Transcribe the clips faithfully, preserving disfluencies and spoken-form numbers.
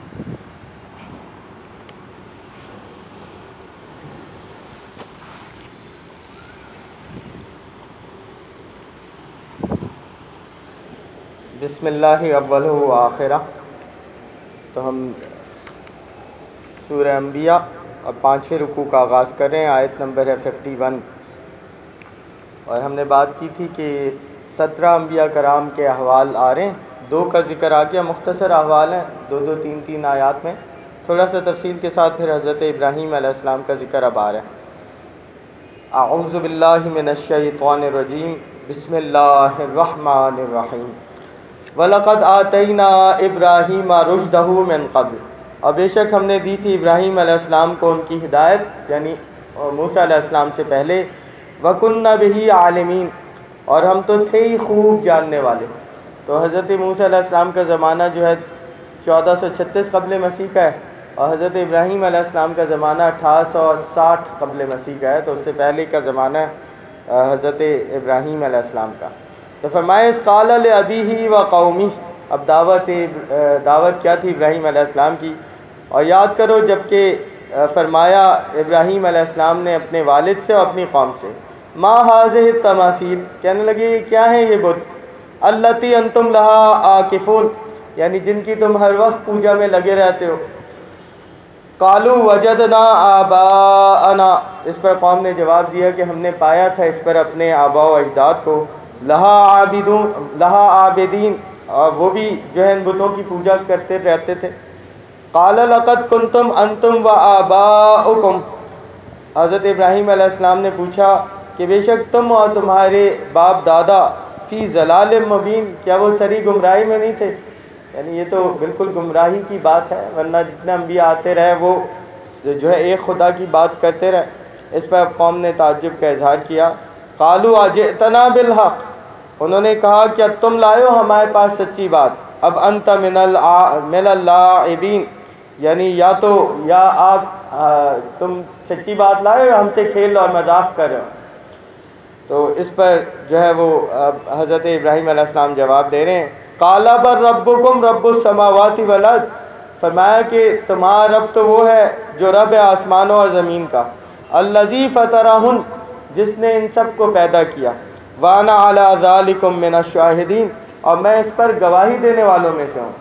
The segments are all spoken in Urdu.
بسم اللہ اولہ و آخرہ. تو ہم سورہ انبیاء اور پانچویں رکوع کا آغاز کر رہے ہیں. آیت نمبر ہے ففٹی ون. اور ہم نے بات کی تھی کہ سترہ انبیاء کرام کے احوال آ رہے ہیں. دو کا ذکر آ گیا، مختصر احوال ہیں، دو دو تین تین آیات میں. تھوڑا سا تفصیل کے ساتھ پھر حضرت ابراہیم علیہ السلام کا ذکر اب آ رہا ہے. اعوذ باللہ من الشیطان الرجیم. بسم اللہ الرحمن الرحیم. وَلَقَدْ آتَيْنَا إِبْرَاهِيمَ رُشْدَهُ مِنْ قَبْلُ. اور بے شک ہم نے دی تھی ابراہیم علیہ السلام کو ان کی ہدایت، یعنی موسیٰ علیہ السلام سے پہلے. وَكُنَّا بِهِ عَالِمِينَ. اور ہم تو تھے ہی خوب جاننے والے. تو حضرت موسیٰ علیہ السلام کا زمانہ جو ہے چودہ سو چھتیس قبل مسیح کا ہے، اور حضرت ابراہیم علیہ السلام کا زمانہ اٹھارہ سو ساٹھ قبل مسیح کا ہے. تو اس سے پہلے کا زمانہ ہے حضرت ابراہیم علیہ السلام کا. تو فرمایا اس قال لأبیہ و قومہ. اب دعوت دعوت کیا تھی ابراہیم علیہ السلام کی. اور یاد کرو جب کہ فرمایا ابراہیم علیہ السلام نے اپنے والد سے اور اپنی قوم سے، ما ھذہ التماثیل، کہنے لگے یہ کیا ہے یہ بت، اللتی انتم لہا عاکفون، یعنی جن کی تم ہر وقت پوجا میں لگے رہتے ہو. قالوا وجدنا آباءنا. اس پر قوم نے جواب دیا کہ ہم نے پایا تھا اس پر اپنے آباء و اجداد کو. لہا عابدون، لہا عابدین، اور وہ بھی جو ہے ان بتوں کی پوجا کرتے رہتے تھے. قال لقد کنتم انتم و آباؤکم. حضرت ابراہیم علیہ السلام نے پوچھا کہ بے شک تم اور تمہارے باپ دادا فی ضلال مبین، کیا وہ سری گمراہی میں نہیں تھے. یعنی یہ تو بالکل گمراہی کی بات ہے، ورنہ جتنے انبیاء آتے رہے وہ جو ہے ایک خدا کی بات کرتے رہے. اس پر قوم نے تعجب کا اظہار کیا. قالوا اجئتنا بالحق. انہوں نے کہا کیا تم لائے ہو ہمارے پاس سچی بات. اب انت من من اللاعبین، یعنی یا تو یا آپ تم سچی بات لائے ہو ہم سے کھیل اور مذاق کر رہے ہو. تو اس پر جو ہے وہ حضرت ابراہیم علیہ السلام جواب دے رہے ہیں. قال بل ربکم رب السماوات والارض. فرمایا کہ تمہارا رب تو وہ ہے جو رب ہے آسمانوں اور زمین کا. الذی فطرہن، جس نے ان سب کو پیدا کیا. وانا علی ذلکم من الشاہدین، اور میں اس پر گواہی دینے والوں میں سے ہوں.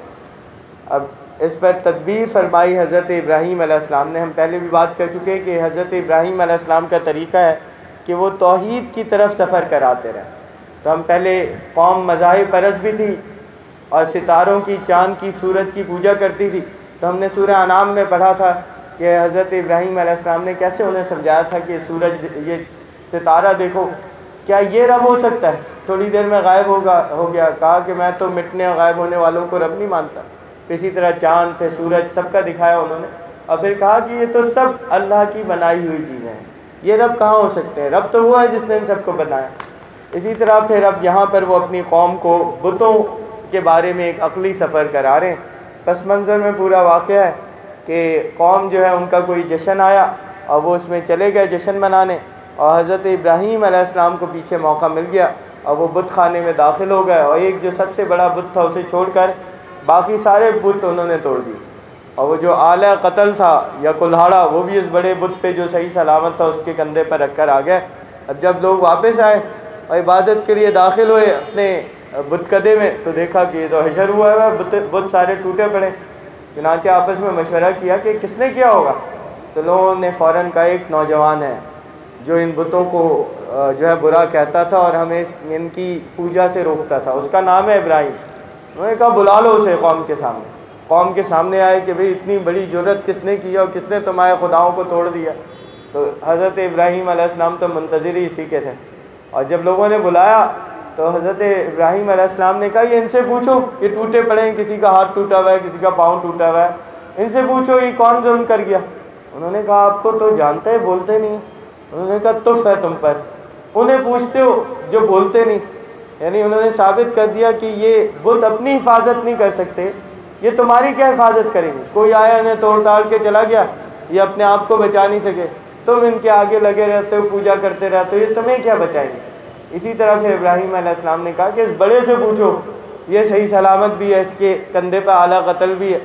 اب اس پر تدبیر فرمائی حضرت ابراہیم علیہ السلام نے. ہم پہلے بھی بات کر چکے کہ حضرت ابراہیم علیہ السلام کا طریقہ ہے کہ وہ توحید کی طرف سفر کراتے رہے. تو ہم پہلے قوم مذاہب پرست بھی تھی اور ستاروں کی، چاند کی، سورج کی پوجا کرتی تھی. تو ہم نے سورہ انعام میں پڑھا تھا کہ حضرت ابراہیم علیہ السلام نے کیسے انہیں سمجھایا تھا کہ سورج، یہ ستارہ دیکھو، کیا یہ رب ہو سکتا ہے، تھوڑی دیر میں غائب ہوگا ہو گیا. کہا کہ میں تو مٹنے اور غائب ہونے والوں کو رب نہیں مانتا. اسی طرح چاند تھے، سورج، سب کا دکھایا انہوں نے. اور پھر کہا کہ یہ تو سب اللہ کی بنائی ہوئی چیزیں ہیں، یہ رب کہاں ہو سکتے ہیں، رب تو وہ ہے جس نے ان سب کو بنایا. اسی طرح پھر اب یہاں پر وہ اپنی قوم کو بتوں کے بارے میں ایک عقلی سفر کرا رہے ہیں. پس منظر میں پورا واقعہ ہے کہ قوم جو ہے ان کا کوئی جشن آیا اور وہ اس میں چلے گئے جشن منانے، اور حضرت ابراہیم علیہ السلام کو پیچھے موقع مل گیا اور وہ بت خانے میں داخل ہو گئے. اور ایک جو سب سے بڑا بت تھا اسے چھوڑ کر باقی سارے بت انہوں نے توڑ دی. اور وہ جو آلہ قتل تھا یا کلہاڑا، وہ بھی اس بڑے بت پہ جو صحیح سلامت تھا اس کے کندھے پر رکھ کر آ گئے. اب جب لوگ واپس آئے اور عبادت کے لیے داخل ہوئے اپنے بت کدے میں، تو دیکھا کہ یہ تو حشر ہوا ہے، بت بت سارے ٹوٹے پڑے. چنانچہ آپس میں مشورہ کیا کہ کس نے کیا ہوگا. تو لوگوں نے فوراً کہا ایک نوجوان ہے جو ان بتوں کو جو ہے برا کہتا تھا اور ہمیں ان کی پوجا سے روکتا تھا، اس کا نام ہے ابراہیم. انہوں نے کہا بلا لو اسے قوم کے سامنے. قوم کے سامنے آئے کہ بھئی اتنی بڑی جرت کس نے کی اور کس نے تمہارے خداؤں کو توڑ دیا. تو حضرت ابراہیم علیہ السلام تو منتظر ہی اسی کے تھے. اور جب لوگوں نے بلایا تو حضرت ابراہیم علیہ السلام نے کہا یہ ان سے پوچھو، یہ ٹوٹے پڑے ہیں، کسی کا ہاتھ ٹوٹا ہوا ہے، کسی کا پاؤں ٹوٹا ہوا ہے، ان سے پوچھو یہ کون ظلم کر گیا. انہوں نے کہا آپ کو تو جانتے ہیں، بولتے نہیں. انہوں نے کہا تف ہے تم پر، انہیں پوچھتے ہو جو بولتے نہیں. یعنی انہوں نے ثابت کر دیا کہ یہ بت اپنی حفاظت نہیں کر سکتے، یہ تمہاری کیا حفاظت کریں گے. کوئی آیا انہیں توڑ تاڑ کے چلا گیا، یہ اپنے آپ کو بچا نہیں سکے. تم ان کے آگے لگے رہتے ہو، پوجا کرتے رہتے ہو، یہ تمہیں کیا بچائیں گے. اسی طرح پھر ابراہیم علیہ السلام نے کہا کہ اس بڑے سے پوچھو، یہ صحیح سلامت بھی ہے، اس کے کندھے پہ آلہ قتل بھی ہے.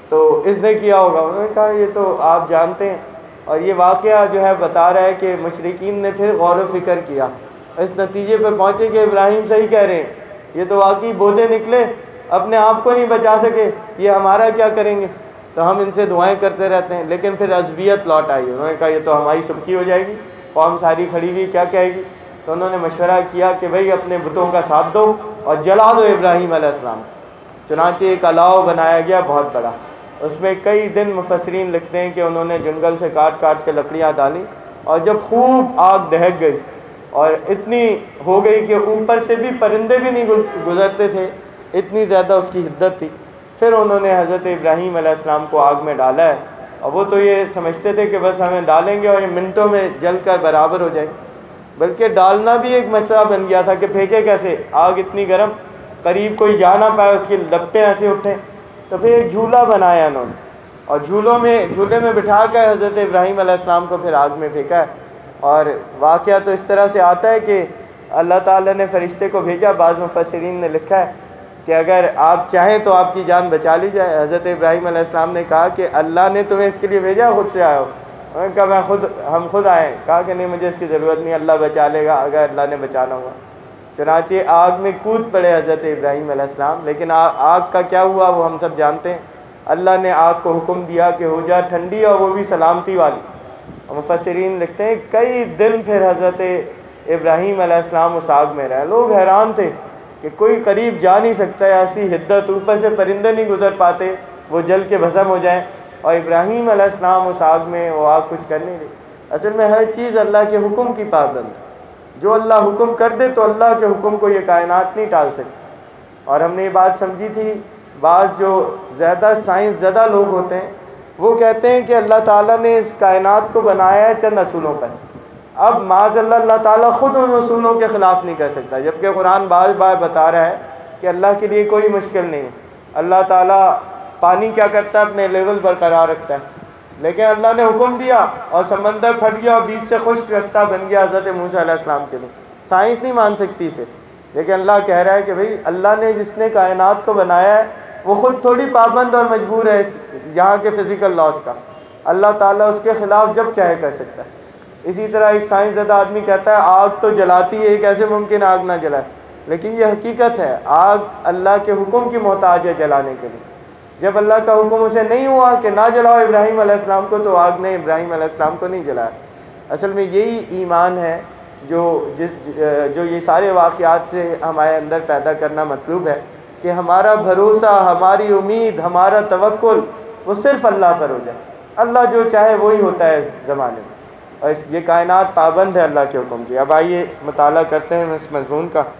تو اس نے کیا ہوگا؟ انہوں نے کہا یہ تو آپ جانتے ہیں. اور یہ واقعہ جو ہے بتا رہا ہے کہ مشرکین نے پھر غور و فکر کیا، اس نتیجے پر پہنچے کہ ابراہیم صحیح کہہ رہے ہیں، یہ تو واقعی بودے نکلے، اپنے آپ کو نہیں بچا سکے، یہ ہمارا کیا کریں گے؟ تو ہم ان سے دعائیں کرتے رہتے ہیں. لیکن پھر عصبیت لوٹ آئی، انہوں نے کہا یہ تو ہماری سبکی ہو جائے گی، قوم ساری کھڑی ہوئی کیا کہے گی؟ تو انہوں نے مشورہ کیا کہ بھئی اپنے بتوں کا ساتھ دو اور جلا دو ابراہیم علیہ السلام. چنانچہ ایک الاؤ بنایا گیا بہت بڑا، اس میں کئی دن مفسرین لکھتے ہیں کہ انہوں نے جنگل سے کاٹ کاٹ کے لکڑیاں ڈالی، اور جب خوب آگ دہک گئی اور اتنی ہو گئی کہ اوپر سے بھی پرندے بھی نہیں گزرتے تھے، اتنی زیادہ اس کی حدت تھی، پھر انہوں نے حضرت ابراہیم علیہ السلام کو آگ میں ڈالا ہے. اور وہ تو یہ سمجھتے تھے کہ بس ہمیں ڈالیں گے اور یہ منٹوں میں جل کر برابر ہو جائے گی، بلکہ ڈالنا بھی ایک مسئلہ بن گیا تھا کہ پھینکے کیسے، آگ اتنی گرم، قریب کوئی جا نہ پائے، اس کی لپٹیں ایسے اٹھیں. تو پھر ایک جھولا بنایا انہوں نے، اور جھولوں میں جھولے میں بٹھا کر حضرت ابراہیم علیہ السلام کو پھر آگ میں پھینکا ہے. اور واقعہ تو اس طرح سے آتا ہے کہ اللہ تعالیٰ نے فرشتے کو بھیجا. بعض مفسرین نے لکھا ہے کہ اگر آپ چاہیں تو آپ کی جان بچا لی جائے. حضرت ابراہیم علیہ السلام نے کہا کہ اللہ نے تمہیں اس کے لیے بھیجا، خود سے آئے ہو؟ انہوں نے کہا میں خود ہم خود آئے. کہا کہ نہیں مجھے اس کی ضرورت نہیں، اللہ بچا لے گا اگر اللہ نے بچانا ہوا. چنانچہ آگ میں کود پڑے حضرت ابراہیم علیہ السلام. لیکن آگ کا کیا ہوا وہ ہم سب جانتے ہیں. اللہ نے آگ کو حکم دیا کہ ہو جا ٹھنڈی، اور وہ بھی سلامتی والی. اور مفسرین لکھتے ہیں کئی دن پھر حضرت ابراہیم علیہ السلام اس آگ میں رہے. لوگ حیران تھے کہ کوئی قریب جا نہیں سکتا ہے، ایسی حدت، اوپر سے پرندے نہیں گزر پاتے، وہ جل کے بھسم ہو جائیں، اور ابراہیم علیہ السلام اس آگ میں، وہ آگ کچھ کر نہیں رہی. اصل میں ہر چیز اللہ کے حکم کی پابند ہے. جو اللہ حکم کر دے تو اللہ کے حکم کو یہ کائنات نہیں ٹال سکتی. اور ہم نے یہ بات سمجھی تھی، بعض جو زیادہ سائنس زدہ لوگ ہوتے ہیں وہ کہتے ہیں کہ اللہ تعالیٰ نے اس کائنات کو بنایا ہے چند اصولوں پر. اب معاذ اللہ اللہ تعالیٰ خود ان اصولوں کے خلاف نہیں کر سکتا، جبکہ قرآن بار بار بتا رہا ہے کہ اللہ کے لیے کوئی مشکل نہیں ہے. اللہ تعالیٰ پانی کیا کرتا ہے، اپنے لیول برقرار رکھتا ہے. لیکن اللہ نے حکم دیا اور سمندر پھٹ گیا اور بیچ سے خشک رستہ بن گیا حضرت موسیٰ علیہ السلام کے لیے. سائنس نہیں مان سکتی اسے، لیکن اللہ کہہ رہا ہے کہ بھئی اللہ نے جس نے کائنات کو بنایا ہے وہ خود تھوڑی پابند اور مجبور ہے اس یہاں کے فزیکل لاز کا. اللہ تعالیٰ اس کے خلاف جب چاہے کر سکتا ہے. اسی طرح ایک سائنس زدہ آدمی کہتا ہے آگ تو جلاتی ہے، کیسے ممکن آگ نہ جلائے؟ لیکن یہ حقیقت ہے، آگ اللہ کے حکم کی محتاج ہے جلانے کے لیے. جب اللہ کا حکم اسے نہیں ہوا کہ نہ جلاؤ ابراہیم علیہ السلام کو، تو آگ نے ابراہیم علیہ السلام کو نہیں جلایا. اصل میں یہی ایمان ہے جو جس جو یہ سارے واقعات سے ہمارے اندر پیدا کرنا مطلوب ہے، کہ ہمارا بھروسہ، ہماری امید، ہمارا توکل وہ صرف اللہ پر ہو جائے. اللہ جو چاہے وہی ہوتا ہے اس زمانے میں، اور اس یہ کائنات پابند ہے اللہ کے حکم کی. اب آئیے مطالعہ کرتے ہیں اس مضمون کا.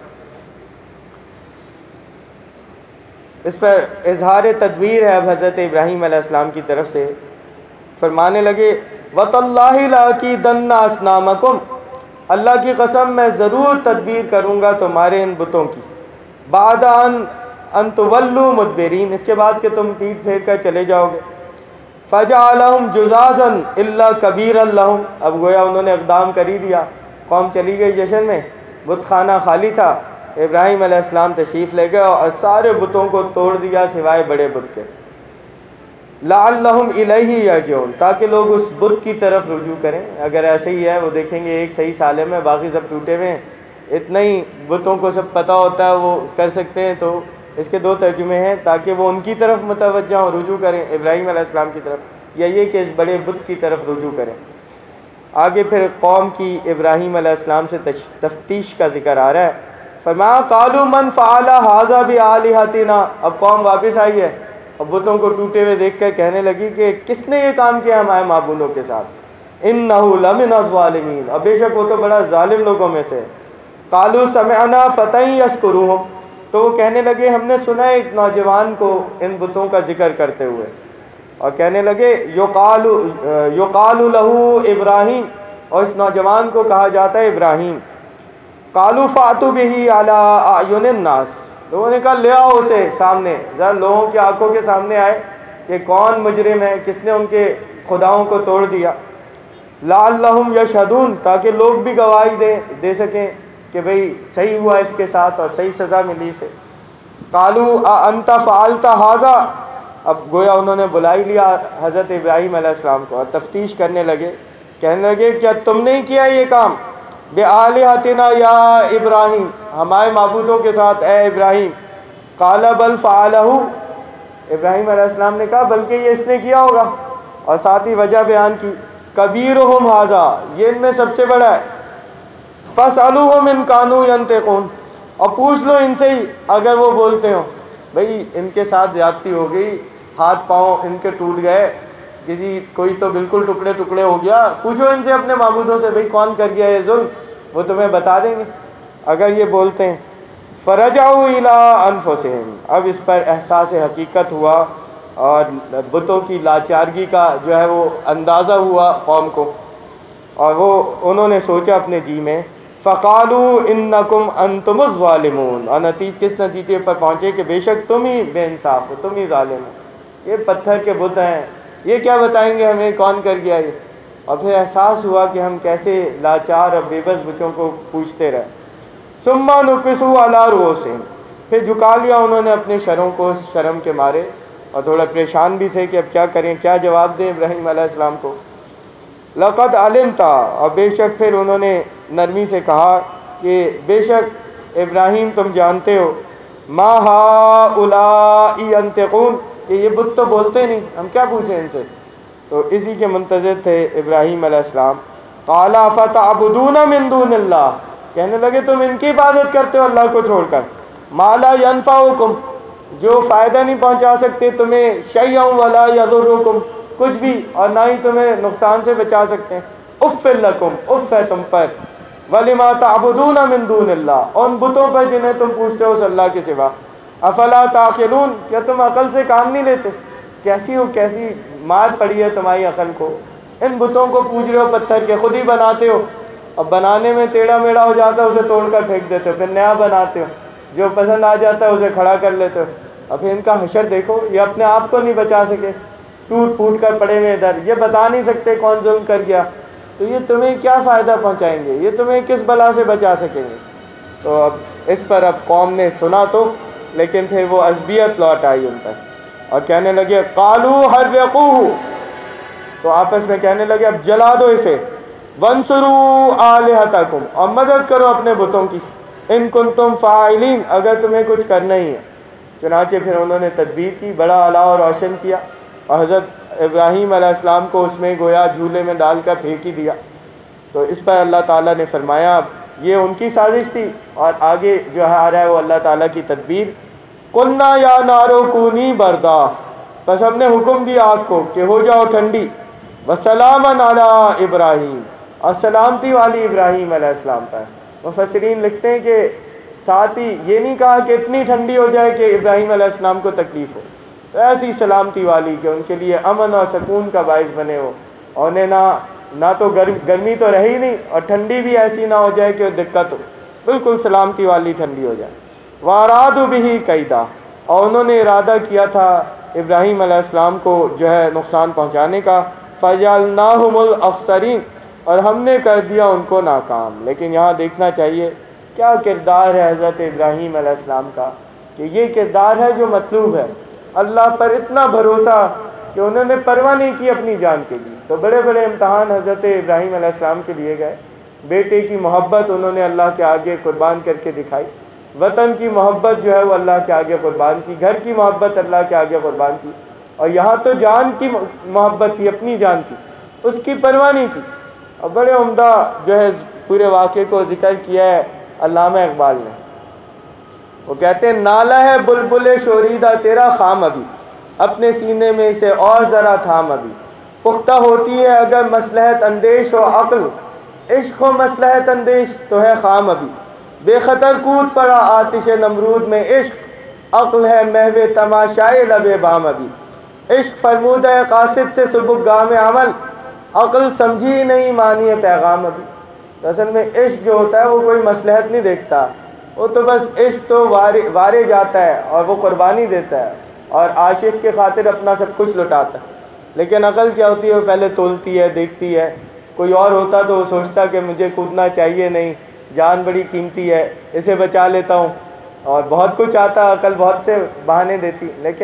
اس پر اظہار تدبیر ہے اب حضرت ابراہیم علیہ السلام کی طرف سے. فرمانے لگے وَتَاللَّهِ لَأَكِيدَنَّ أَصْنَامَكُمْ، اللہ کی قسم میں ضرور تدبیر کروں گا تمہارے ان بتوں کی، بعد ان ان تولوا مدبرین، اس کے بعد کہ تم پیٹ پھیر کر چلے جاؤ گے. فَجَعَلَهُمْ جُذَاذًا إِلَّا كَبِيرًا لَهُمْ، اب گویا انہوں نے اقدام کر ہی دیا. قوم چلی گئی جشن میں، بت خانہ خالی تھا، ابراہیم علیہ السلام تشریف لے گئے اور سارے بتوں کو توڑ دیا سوائے بڑے بت کے. لعلہم الیہ یرجعون، تاکہ لوگ اس بت کی طرف رجوع کریں. اگر ایسے ہی ہے، وہ دیکھیں گے ایک صحیح سالم ہے، باقی سب ٹوٹے ہوئے ہیں، اتنا ہی بتوں کو سب پتہ ہوتا ہے، وہ کر سکتے ہیں. تو اس کے دو ترجمے ہیں، تاکہ وہ ان کی طرف متوجہ ہوں، رجوع کریں ابراہیم علیہ السلام کی طرف، یا یہ کہ اس بڑے بت کی طرف رجوع کریں. آگے پھر قوم کی ابراہیم علیہ السلام سے تفتیش کا ذکر آ رہا ہے. فرمایا قالوا من فعل هذا بآلهتنا، اب قوم واپس آئی ہے اور بتوں کو ٹوٹے ہوئے دیکھ کر کہنے لگی کہ کس نے یہ کام کیا ہمارے معبودوں کے ساتھ. انه لمن الظالمین، اور بے شک وہ تو بڑا ظالم لوگوں میں سے. قالوا سمعنا فتى يذكرهم، تو وہ کہنے لگے ہم نے سنا ایک نوجوان کو ان بتوں کا ذکر کرتے ہوئے، اور کہنے لگے یقال یقال له ابراہیم، اور اس نوجوان کو کہا جاتا ہے ابراہیم. قالوا فاتوا به على اعین الناس، لوگوں نے کہا لے آؤ اسے سامنے، ذرا لوگوں کی آنکھوں کے سامنے آئے کہ کون مجرم ہے، کس نے ان کے خداؤں کو توڑ دیا. لعلہم یشہدون، تاکہ لوگ بھی گواہی دے دے سکیں کہ بھئی صحیح ہوا اس کے ساتھ اور صحیح سزا ملی اسے. قالوا اانت فعلت هذا، اب گویا انہوں نے بلا ہی لیا حضرت ابراہیم علیہ السلام کو اور تفتیش کرنے لگے. کہنے لگے کیا تم نے کیا یہ کام بِآلِہَتِنَا یا ابراہیم, ہمارے معبودوں کے ساتھ اے ابراہیم. قال بل فعلہ, ابراہیم علیہ السلام نے کہا بلکہ یہ اس نے کیا ہوگا, اور ساتھ ہی وجہ بیان کی کبیرہم ھذا, یہ ان میں سب سے بڑا ہے. فاسألوہم ان کانوا ینطقون, اور پوچھ لو ان سے ہی اگر وہ بولتے ہوں. بھئی ان کے ساتھ زیادتی ہو گئی, ہاتھ پاؤں ان کے ٹوٹ گئے, کسی کوئی تو بالکل ٹکڑے ٹکڑے ہو گیا, پوچھو ان سے اپنے معبودوں سے بھئی کون کر گیا یہ ظلم, وہ تمہیں بتا دیں گے اگر یہ بولتے ہیں. فرجعوا الی انفسہم, اب اس پر احساس حقیقت ہوا اور بتوں کی لاچارگی کا جو ہے وہ اندازہ ہوا قوم کو, اور وہ انہوں نے سوچا اپنے جی میں فقالوا انکم انتم الظالمون, اور نتیجے کس نتیجے پر پہنچے کہ بے شک تم ہی بے انصاف ہو, تم ہی ظالم ہو, یہ پتھر کے بت ہیں, یہ کیا بتائیں گے ہمیں کون کر گیا یہ. اور پھر احساس ہوا کہ ہم کیسے لاچار اور بے بس بچوں کو پوچھتے رہے. ثم نکسوا علی رؤوسہم, پھر جھکا لیا انہوں نے اپنے سروں کو شرم کے مارے, اور تھوڑا پریشان بھی تھے کہ اب کیا کریں, کیا جواب دیں ابراہیم علیہ السلام کو. لقد علمت, اور بے شک پھر انہوں نے نرمی سے کہا کہ بے شک ابراہیم تم جانتے ہو, ما ہؤلاء ینطقون, کہ یہ بت تو بولتے نہیں, ہم کیا پوچھیں ان سے. تو اسی کے منتظر تھے ابراہیم علیہ السلام. قال فتعبدون من دون اللہ, کہنے لگے تم ان کی عبادت کرتے ہو اللہ کو چھوڑ کر, ما لا ینفعکم, جو فائدہ نہیں پہنچا سکتے تمہیں, شیئا ولا یضرکم, کچھ بھی, اور نہ ہی تمہیں نقصان سے بچا سکتے ہیں. اف لکم, اف ہے تم پر, ولما تعبدون من دون اللہ, ان بتوں پر جنہیں تم پوچھتے ہو اس اللہ کے سوا. افلا تعقلون, کیا تم عقل سے کام نہیں لیتے. کیسی ہو کیسی مار پڑی ہے تمہاری عقل کو, ان بتوں کو پوچھ رہے ہو پتھر کے, خود ہی بناتے ہو, اب بنانے میں ٹیڑھا میڑھا ہو جاتا ہے اسے توڑ کر پھینک دیتے ہو, پھر نیا بناتے ہو, جو پسند آ جاتا ہے اسے کھڑا کر لیتے ہو. اور پھر ان کا حشر دیکھو, یہ اپنے آپ کو نہیں بچا سکے, ٹوٹ پھوٹ کر پڑے ہوئے ادھر, یہ بتا نہیں سکتے کون ظلم کر گیا, تو یہ تمہیں کیا فائدہ پہنچائیں گے, یہ تمہیں کس بلا سے بچا سکیں گے. تو اب اس پر اب قوم نے سنا تو, لیکن پھر وہ عصبیت لوٹ آئی ان پر, اور کہنے لگے قالوا حرقوہ, تو آپس میں کہنے لگے اب جلا دو اسے, وانصروا آلہتکم, اور مدد کرو اپنے بتوں کی, ان کنتم فاعلین, اگر تمہیں کچھ کرنا ہی ہے. چنانچہ پھر انہوں نے تدبیر کی, بڑا اعلیٰ اور روشن کیا, اور حضرت ابراہیم علیہ السلام کو اس میں گویا جھولے میں ڈال کر پھینک ہی دیا. تو اس پر اللہ تعالیٰ نے فرمایا یہ ان کی سازش تھی, اور آگے جو آ رہا ہے وہ اللہ تعالیٰ کی تدبیر. قلنا یا نار کونی بردا, بس ہم نے حکم دیا آگ کو کہ ہو جاؤ ٹھنڈی, وسلاما علی ابراہیم, اور سلامتی والی ابراہیم علیہ السلام پر. مفسرین لکھتے ہیں کہ ساتھ ہی یہ نہیں کہا کہ اتنی ٹھنڈی ہو جائے کہ ابراہیم علیہ السلام کو تکلیف ہو, تو ایسی سلامتی والی کہ ان کے لیے امن اور سکون کا باعث بنے ہو, اور انہیں نہ نہ تو گرمی تو رہی نہیں, اور ٹھنڈی بھی ایسی نہ ہو جائے کہ دقت ہو, بالکل سلامتی والی ٹھنڈی ہو جائے. وَأَرَادُوا بِهِ كَيْدًا, اور انہوں نے ارادہ کیا تھا ابراہیم علیہ السلام کو جو ہے نقصان پہنچانے کا. فَجَعَلْنَاهُمُ الْأَخْسَرِينَ, اور ہم نے کر دیا ان کو ناکام. لیکن یہاں دیکھنا چاہیے کیا کردار ہے حضرت ابراہیم علیہ السلام کا, کہ یہ کردار ہے جو مطلوب ہے, اللہ پر اتنا بھروسہ کہ انہوں نے پرواہ نہیں کی اپنی جان کے لیے. تو بڑے بڑے امتحان حضرت ابراہیم علیہ السلام کے لیے گئے, بیٹے کی محبت انہوں نے اللہ کے آگے قربان کر کے دکھائی, وطن کی محبت جو ہے وہ اللہ کے آگے قربان کی, گھر کی محبت اللہ کے آگے قربان کی, اور یہاں تو جان کی محبت تھی, اپنی جان تھی, اس کی پرواہ نہیں کی. اور بڑے عمدہ جو ہے پورے واقعے کو ذکر کیا ہے علامہ اقبال نے. وہ کہتے ہیں نالا ہے بلبل شوریدہ تیرا خام ابھی, اپنے سینے میں اسے اور ذرا تھام ابھی, پختہ ہوتی ہے اگر مصلحت اندیش ہو عقل, عشق ہو مصلحت اندیش تو ہے خام ابھی, بے خطر کود پڑا آتش نمرود میں عشق, عقل ہے محو تماشائے لب بام ابھی, عشق فرمودہ قاصد سے سبک گام عمل, عقل سمجھی نہیں معنی پیغام ابھی. تو اصل میں عشق جو ہوتا ہے وہ کوئی مصلحت نہیں دیکھتا, وہ تو بس عشق تو وارے وارے جاتا ہے اور وہ قربانی دیتا ہے, اور عاشق کے خاطر اپنا سب کچھ لٹاتا ہے. لیکن عقل کیا ہوتی ہے, وہ پہلے تولتی ہے, دیکھتی ہے. کوئی اور ہوتا تو وہ سوچتا کہ مجھے کودنا چاہیے نہیں, جان بڑی قیمتی ہے, اسے بچا لیتا ہوں, اور بہت کچھ آتا, عقل بہت سے بہانے دیتی. لیکن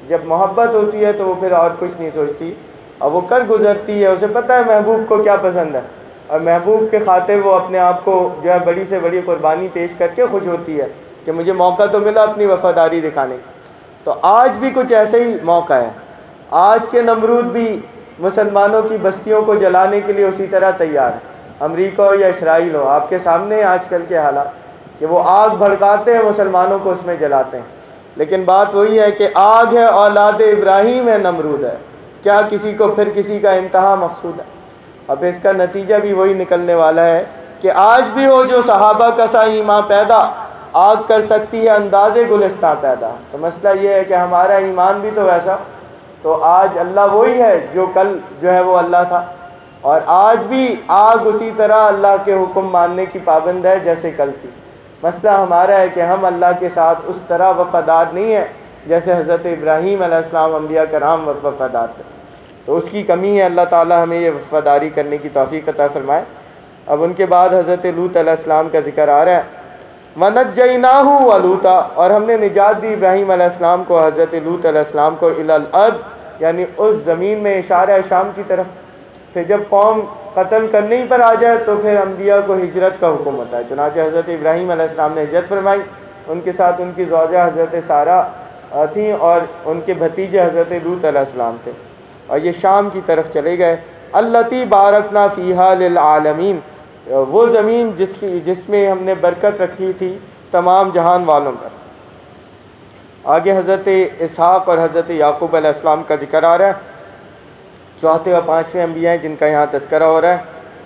جب محبت ہوتی ہے تو وہ پھر اور کچھ نہیں سوچتی، اور وہ کر گزرتی ہے، اسے پتہ ہے محبوب کو کیا پسند ہے، اور محبوب کے خاطر وہ اپنے آپ کو جو ہے بڑی سے بڑی قربانی پیش کر کے خوش ہوتی ہے کہ مجھے موقع تو ملا اپنی وفاداری دکھانے کا۔ تو آج بھی کچھ ایسے ہی موقع ہے، آج کے نمرود بھی مسلمانوں کی بستیوں کو جلانے کے لیے اسی طرح تیار ہے، امریکہ ہو یا اسرائیل ہو، آپ کے سامنے ہیں آج کل کے حالات کہ وہ آگ بھڑکاتے ہیں، مسلمانوں کو اس میں جلاتے ہیں۔ لیکن بات وہی ہے کہ آگ ہے، اولاد ابراہیم ہے، نمرود ہے، کیا کسی کو پھر کسی کا انتہا مقصود ہے؟ اب اس کا نتیجہ بھی وہی نکلنے والا ہے کہ آج بھی ہو جو صحابہ کا سا ایمان پیدا، آگ کر سکتی ہے انداز گلستاں پیدا۔ تو مسئلہ یہ ہے کہ ہمارا ایمان بھی تو ویسا، تو آج اللہ وہی ہے جو کل جو ہے وہ اللہ تھا، اور آج بھی آگ اسی طرح اللہ کے حکم ماننے کی پابند ہے جیسے کل تھی۔ مسئلہ ہمارا ہے کہ ہم اللہ کے ساتھ اس طرح وفادار نہیں ہیں جیسے حضرت ابراہیم علیہ السلام انبیاء کرام وفادار تھے، تو اس کی کمی ہے۔ اللہ تعالی ہمیں یہ وفاداری کرنے کی توفیق عطا فرمائے۔ اب ان کے بعد حضرت لوط علیہ السلام کا ذکر آ رہا ہے، وَنَجَّيْنَاهُ وَلُوطًا، اور ہم نے نجات دی ابراہیم علیہ السلام کو، حضرت لوط علیہ السلام کو، الی الارض یعنی اس زمین میں، اشارہ ہے شام کی طرف۔ پھر جب قوم قتل کرنے ہی پر آ جائے تو پھر انبیاء کو ہجرت کا حکم ہوتا ہے، چنانچہ حضرت ابراہیم علیہ السلام نے ہجرت فرمائی، ان کے ساتھ ان کی زوجہ حضرت سارہ تھیں اور ان کے بھتیجے حضرت لوط علیہ السلام تھے، اور یہ شام کی طرف چلے گئے۔ التی بارکنا فیہا للعالمین، وہ زمین جس کی جس میں ہم نے برکت رکھی تھی تمام جہان والوں پر۔ آگے حضرت اسحاق اور حضرت یعقوب علیہ السلام کا ذکر آ رہا ہے، چوتھے اور پانچویں انبیاء ہیں جن کا یہاں تذکرہ ہو رہا ہے۔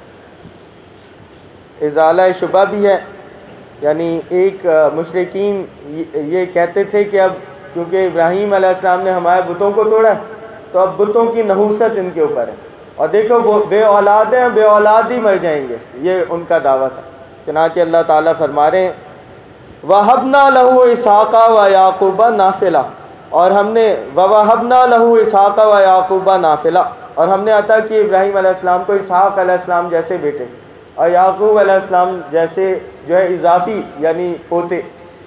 ازالہ شبہ بھی ہے، یعنی ایک مشرکین یہ کہتے تھے کہ اب کیونکہ ابراہیم علیہ السلام نے ہمارے بتوں کو توڑا ہے تو اب بتوں کی نحوست ان کے اوپر ہے، اور دیکھو وہ بے اولاد ہیں، بے اولاد ہی مر جائیں گے، یہ ان کا دعویٰ تھا۔ چنانچہ اللہ تعالیٰ فرما رہے ہیں وَهَبْنَا لَهُ إِسْحَاقَ وَيَعْقُوبَ نَافِلَةً، اور ہم نے وَوَهَبْنَا لَهُ إِسْحَاقَ وَيَعْقُوبَ نَافِلَةً، اور ہم نے عطا کی ابراہیم علیہ السلام کو اسحاق علیہ السلام جیسے بیٹے اور یعقوب علیہ السلام جیسے جو ہے اضافی یعنی پوتے۔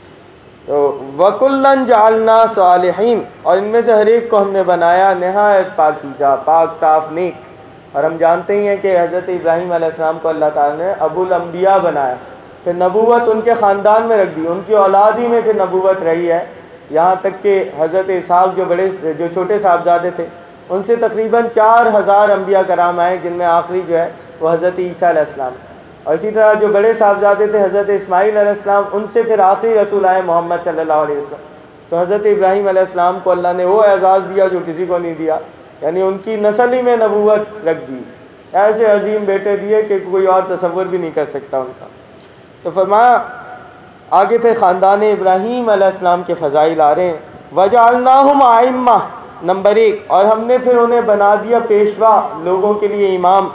وَكُلًّا جَعَلْنَا صَالِحِينَ، اور ان میں سے ہر ایک کو ہم نے بنایا نہایت پاکیزہ، پاک صاف نیک۔ اور ہم جانتے ہی ہیں کہ حضرت ابراہیم علیہ السلام کو اللہ تعالیٰ نے ابو الانبیاء بنایا، پھر نبوت ان کے خاندان میں رکھ دی، ان کی اولاد ہی میں پھر نبوت رہی ہے، یہاں تک کہ حضرت اسحاق جو بڑے جو چھوٹے صاحبزادے تھے ان سے تقریباً چار ہزار انبیاء کرام آئے، جن میں آخری جو ہے وہ حضرت عیسیٰ علیہ السلام، اور اسی طرح جو بڑے صاحبزادے تھے حضرت اسماعیل علیہ السلام، ان سے پھر آخری رسول آئے محمد صلی اللہ علیہ وسلم۔ تو حضرت ابراہیم علیہ السلام کو اللہ نے وہ اعزاز دیا جو کسی کو نہیں دیا، یعنی ان کی نسل ہی میں نبوت رکھ دی، ایسے عظیم بیٹے دیے کہ کوئی اور تصور بھی نہیں کر سکتا ان کا۔ تو فرمایا آگے پھر خاندان ابراہیم علیہ السلام کے فضائل آ رہے ہیں، وَجَعَلْنَاهُمْ أَئِمَّةً، نمبر ایک، اور ہم نے پھر انہیں بنا دیا پیشوا، لوگوں کے لیے امام،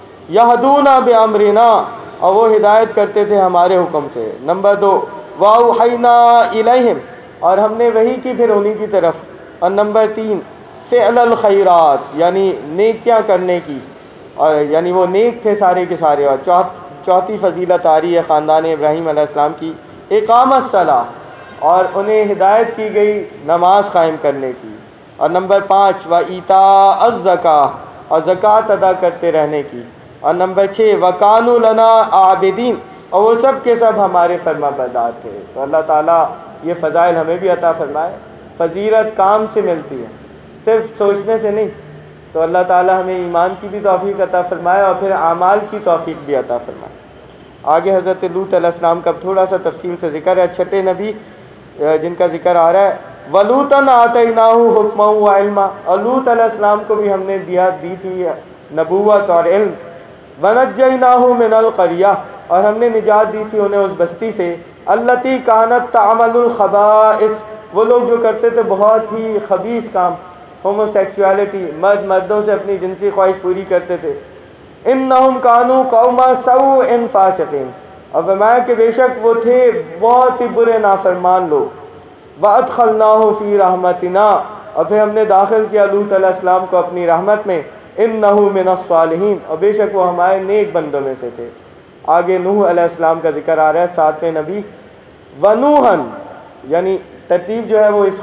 یہدون بامرنا، اور وہ ہدایت کرتے تھے ہمارے حکم سے۔ نمبر دو، وَأَوْحَيْنَا إِلَيْهِمْ، اور ہم نے وحی کی پھر انہی کی طرف۔ اور نمبر تین، فعل الخیرات، یعنی نیکیاں کرنے کی، اور یعنی وہ نیک تھے سارے کے سارے۔ اور چوتھی فضیلت آ رہی ہے خاندان ابراہیم علیہ السلام کی، اقام الصلاۃ، اور انہیں ہدایت کی گئی نماز قائم کرنے کی۔ اور نمبر پانچ، وَإِيتَاءَ الزَّکاۃ، اور زکوٰۃ ادا کرتے رہنے کی۔ اور نمبر چھ، وَكَانُوا لَنَا عَابِدِينَ، اور وہ سب کے سب ہمارے فرما بردار تھے۔ تو اللہ تعالیٰ یہ فضائل ہمیں بھی عطا فرمائے۔ فضیلت کام سے ملتی ہے، صرف سوچنے سے نہیں، تو اللہ تعالیٰ ہمیں ایمان کی بھی توفیق عطا فرمائے اور پھر اعمال کی توفیق بھی عطا فرمائے۔ آگے حضرت لوط علیہ السلام کا تھوڑا سا تفصیل سے ذکر ہے، چھٹے نبی جن کا ذکر آ رہا ہے، وَلُوطًا آتَيْنَاهُ حُکْمًا وَعِلْمًا، اور لوط علیہ السلام کو بھی ہم نے دیا دی تھی نبوت اور علم۔ وَنَجَّيْنَاهُ مِنَ الْقَرْيَةِ، اور ہم نے نجات دی تھی انہیں اس بستی سے، الَّتِي كَانَتْ تَعْمَلُ الْخَبَائِثَ، وہ لوگ جو کرتے تھے بہت ہی خبیث کام، ہومو سیکسولیٹی، مرد مردوں سے اپنی جنسی خواہش پوری کرتے تھے۔ اِنَّهُمْ كَانُوا قَوْمَ سَوْءٍ فَاسِقِينَ، اور فرمایا کہ بے شک وہ تھے بہت ہی برے نافرمان لوگ۔ وَأَدْخَلْنَاهُ فِي رَحْمَتِنَا، اور پھر ہم نے داخل کیا لوط علیہ السلام کو اپنی رحمت میں، اِنَّهُ مِنَ الصَّالِحِينَ، اور بے شک وہ ہمارے نیک بندوں میں سے تھے۔ آگے نوح علیہ السلام کا ذکر آ رہا ہے، ساتویں نبی۔ وَنُوحًا، یعنی ترتیب جو ہے وہ اس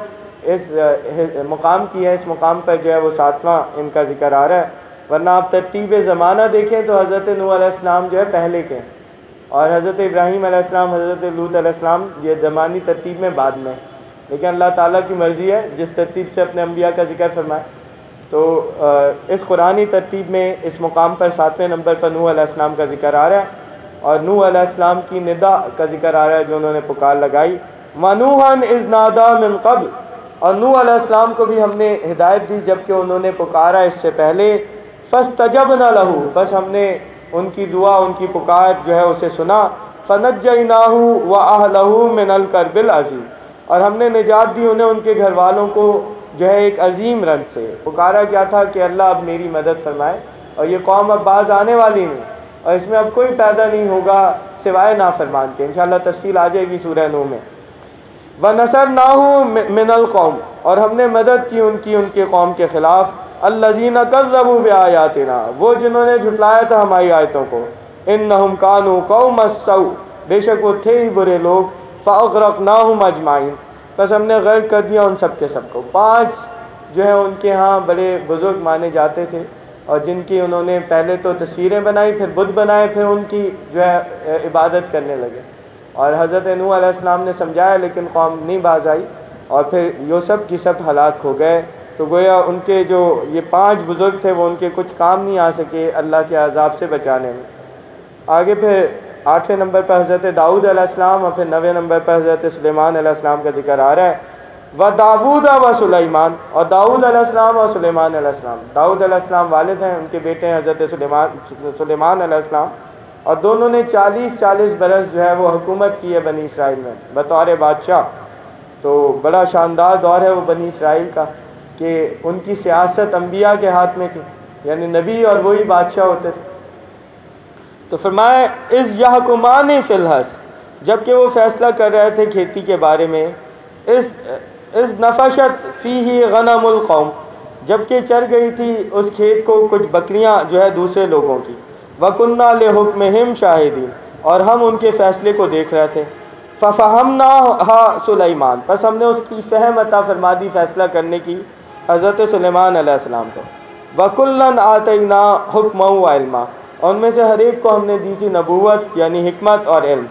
اس مقام کی ہے، اس مقام پر جو ہے وہ ساتواں ان کا ذکر آ رہا ہے، ورنہ آپ ترتیب زمانہ دیکھیں تو حضرت نوح علیہ السلام جو ہے پہلے کے ہیں، اور حضرت ابراہیم علیہ السلام، حضرت لوط علیہ السلام یہ زمانی ترتیب میں بعد میں، لیکن اللہ تعالیٰ کی مرضی ہے جس ترتیب سے اپنے انبیاء کا ذکر فرمائے۔ تو اس قرآنی ترتیب میں اس مقام پر ساتویں نمبر پر نوح علیہ السلام کا ذکر آ رہا ہے، اور نوح علیہ السلام کی ندا کا ذکر آ رہا ہے جو انہوں نے پکار لگائی، وَنُوحًا إِذْ نَادَىٰ مِن قَبْلُ، اور نوح علیہ السلام کو بھی ہم نے ہدایت دی جب کہ انہوں نے پکارا اس سے پہلے، فَاسْتَجَبْنَا لَهُ، بس ہم نے ان کی دعا، ان کی پکار جو ہے اسے سنا، فَنَجَّيْنَاهُ وَأَهْلَهُ مِنَ الْكَرْبِ الْعَظِيمِ، اور ہم نے نجات دی انہیں ان کے گھر والوں کو جو ہے ایک عظیم رنج سے۔ پکارا کیا تھا کہ اللہ اب میری مدد فرمائے، اور یہ قوم اب باز آنے والی نہیں، اور اس میں اب کوئی پیدا نہیں ہوگا سوائے نافرمان کے۔ انشاءاللہ تفصیل آ جائے گی سورہ نوح میں۔ وَنَصَرْنَاهُ مِنَ الْقَوْمِ، اور ہم نے مدد کی ان کی ان کے قوم کے خلاف، الَّذِينَ كَذَّبُوا بِآيَاتِنَا، وہ جنہوں نے جھٹلایا تھا ہماری آیتوں کو، إِنَّهُمْ كَانُوا قَوْمَ السَّوْءِ، بے شک وہ تھے ہی برے لوگ، فَأَغْرَقْنَاهُمْ أَجْمَعِينَ، بس ہم نے غرق کر دیا ان سب کے سب کو۔ پانچ جو ہے ان کے ہاں بڑے بزرگ مانے جاتے تھے، اور جن کی انہوں نے پہلے تو تصویریں بنائی، پھر بت بنائے، پھر ان کی جو ہے عبادت کرنے لگے، اور حضرت نوح علیہ السلام نے سمجھایا لیکن قوم نہیں باز آئی، اور پھر یہ سب کی سب ہلاک ہو گئے۔ تو گویا ان کے جو یہ پانچ بزرگ تھے وہ ان کے کچھ کام نہیں آ سکے اللہ کے عذاب سے بچانے میں۔ آگے پھر آٹھویں نمبر پر حضرت داؤد علیہ السلام، اور پھر نویں نمبر پر حضرت سلیمان علیہ السلام کا ذکر آ رہا ہے، وَدَاوُودَ وَسُلَیمان، اور داؤد علیہ السلام اور سلیمان علیہ السلام۔ داؤد علیہ السلام والد ہیں، ان کے بیٹے ہیں حضرت سلیمان سلیمان علیہ السلام، اور دونوں نے چالیس چالیس برس جو ہے وہ حکومت کی ہے بنی اسرائیل میں بطور بادشاہ۔ تو بڑا شاندار دور ہے وہ بنی اسرائیل کا، کہ ان کی سیاست انبیاء کے ہاتھ میں تھی، یعنی نبی اور وہی بادشاہ ہوتے تھے۔ تو فرمایا اِذْ یحکمان فی الحرث، جب کہ وہ فیصلہ کر رہے تھے کھیتی کے بارے میں، اِذ اِذْ نفشت فیہ غنم القوم، جب کہ چر گئی تھی اس کھیت کو کچھ بکریاں جو ہے دوسرے لوگوں کی، وَكُنَّا لِحُکْمِہِمْ شَاہِدِينَ، اور ہم ان کے فیصلے کو دیکھ رہے تھے، فَفَهَمْنَاهَا سُلَیمان، بس ہم نے اس کی فہم عطا فرما دی فیصلہ کرنے کی حضرت سلیمان علیہ السلام کو، وَكُلًّا آتَيْنَا حُکْمًا وَعِلْمًا، اور ان میں سے ہر ایک کو ہم نے دی تھی نبوت یعنی حکمت اور علم۔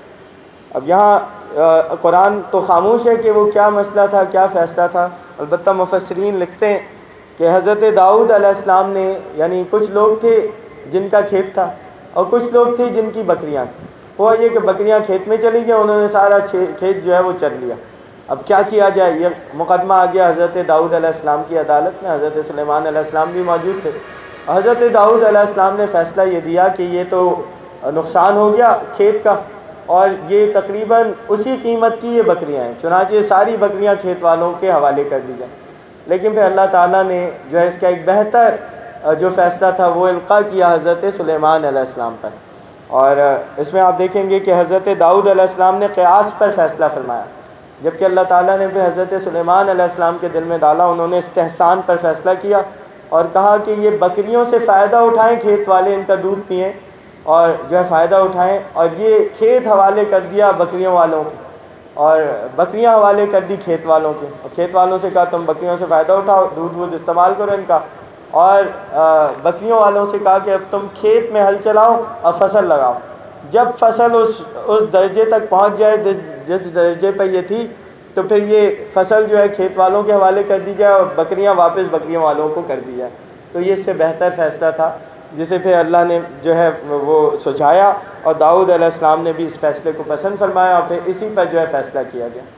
اب یہاں قرآن تو خاموش ہے کہ وہ کیا مسئلہ تھا، کیا فیصلہ تھا، البتہ مفسرین لکھتے ہیں کہ حضرت داؤد علیہ السلام نے، یعنی کچھ لوگ تھے جن کا کھیت تھا اور کچھ لوگ تھے جن کی بکریاں تھیں، ہوا یہ کہ بکریاں کھیت میں چلی گئیں، انہوں نے سارا کھیت جو ہے وہ چر لیا۔ اب کیا کیا جائے، یہ مقدمہ آ گیا حضرت داؤد علیہ السلام کی عدالت میں، حضرت سلیمان علیہ السلام بھی موجود تھے۔ حضرت داؤد علیہ السلام نے فیصلہ یہ دیا کہ یہ تو نقصان ہو گیا کھیت کا، اور یہ تقریباً اسی قیمت کی یہ بکریاں ہیں، چنانچہ ساری بکریاں کھیت والوں کے حوالے کر دی جائیں۔ لیکن پھر اللہ تعالیٰ نے جو ہے اس کا ایک بہتر جو فیصلہ تھا وہ القاء کیا حضرت سلیمان علیہ السلام پر، اور اس میں آپ دیکھیں گے کہ حضرت داؤد علیہ السلام نے قیاس پر فیصلہ فرمایا، جبکہ اللہ تعالیٰ نے پھر حضرت سلیمان علیہ السلام کے دل میں ڈالا، انہوں نے استحسان پر فیصلہ کیا اور کہا کہ یہ بکریوں سے فائدہ اٹھائیں کھیت والے، ان کا دودھ پئیں اور جو ہے فائدہ اٹھائیں، اور یہ کھیت حوالے کر دیا بکریوں والوں کے، اور بکریاں حوالے کر دی کھیت والوں کے، اور کھیت والوں سے کہا تم بکریوں سے فائدہ اٹھاؤ، دودھ وودھ استعمال کرو ان کا، اور بکریوں والوں سے کہا کہ اب تم کھیت میں ہل چلاؤ اور فصل لگاؤ، جب فصل اس اس درجے تک پہنچ جائے جس جس درجے پہ یہ تھی تو پھر یہ فصل جو ہے کھیت والوں کے حوالے کر دی جائے اور بکریاں واپس بکریوں والوں کو کر دی جائے۔ تو یہ اس سے بہتر فیصلہ تھا جسے پھر اللہ نے جو ہے وہ سجھایا، اور داؤد علیہ السلام نے بھی اس فیصلے کو پسند فرمایا، اور پھر اسی پر جو ہے فیصلہ کیا گیا۔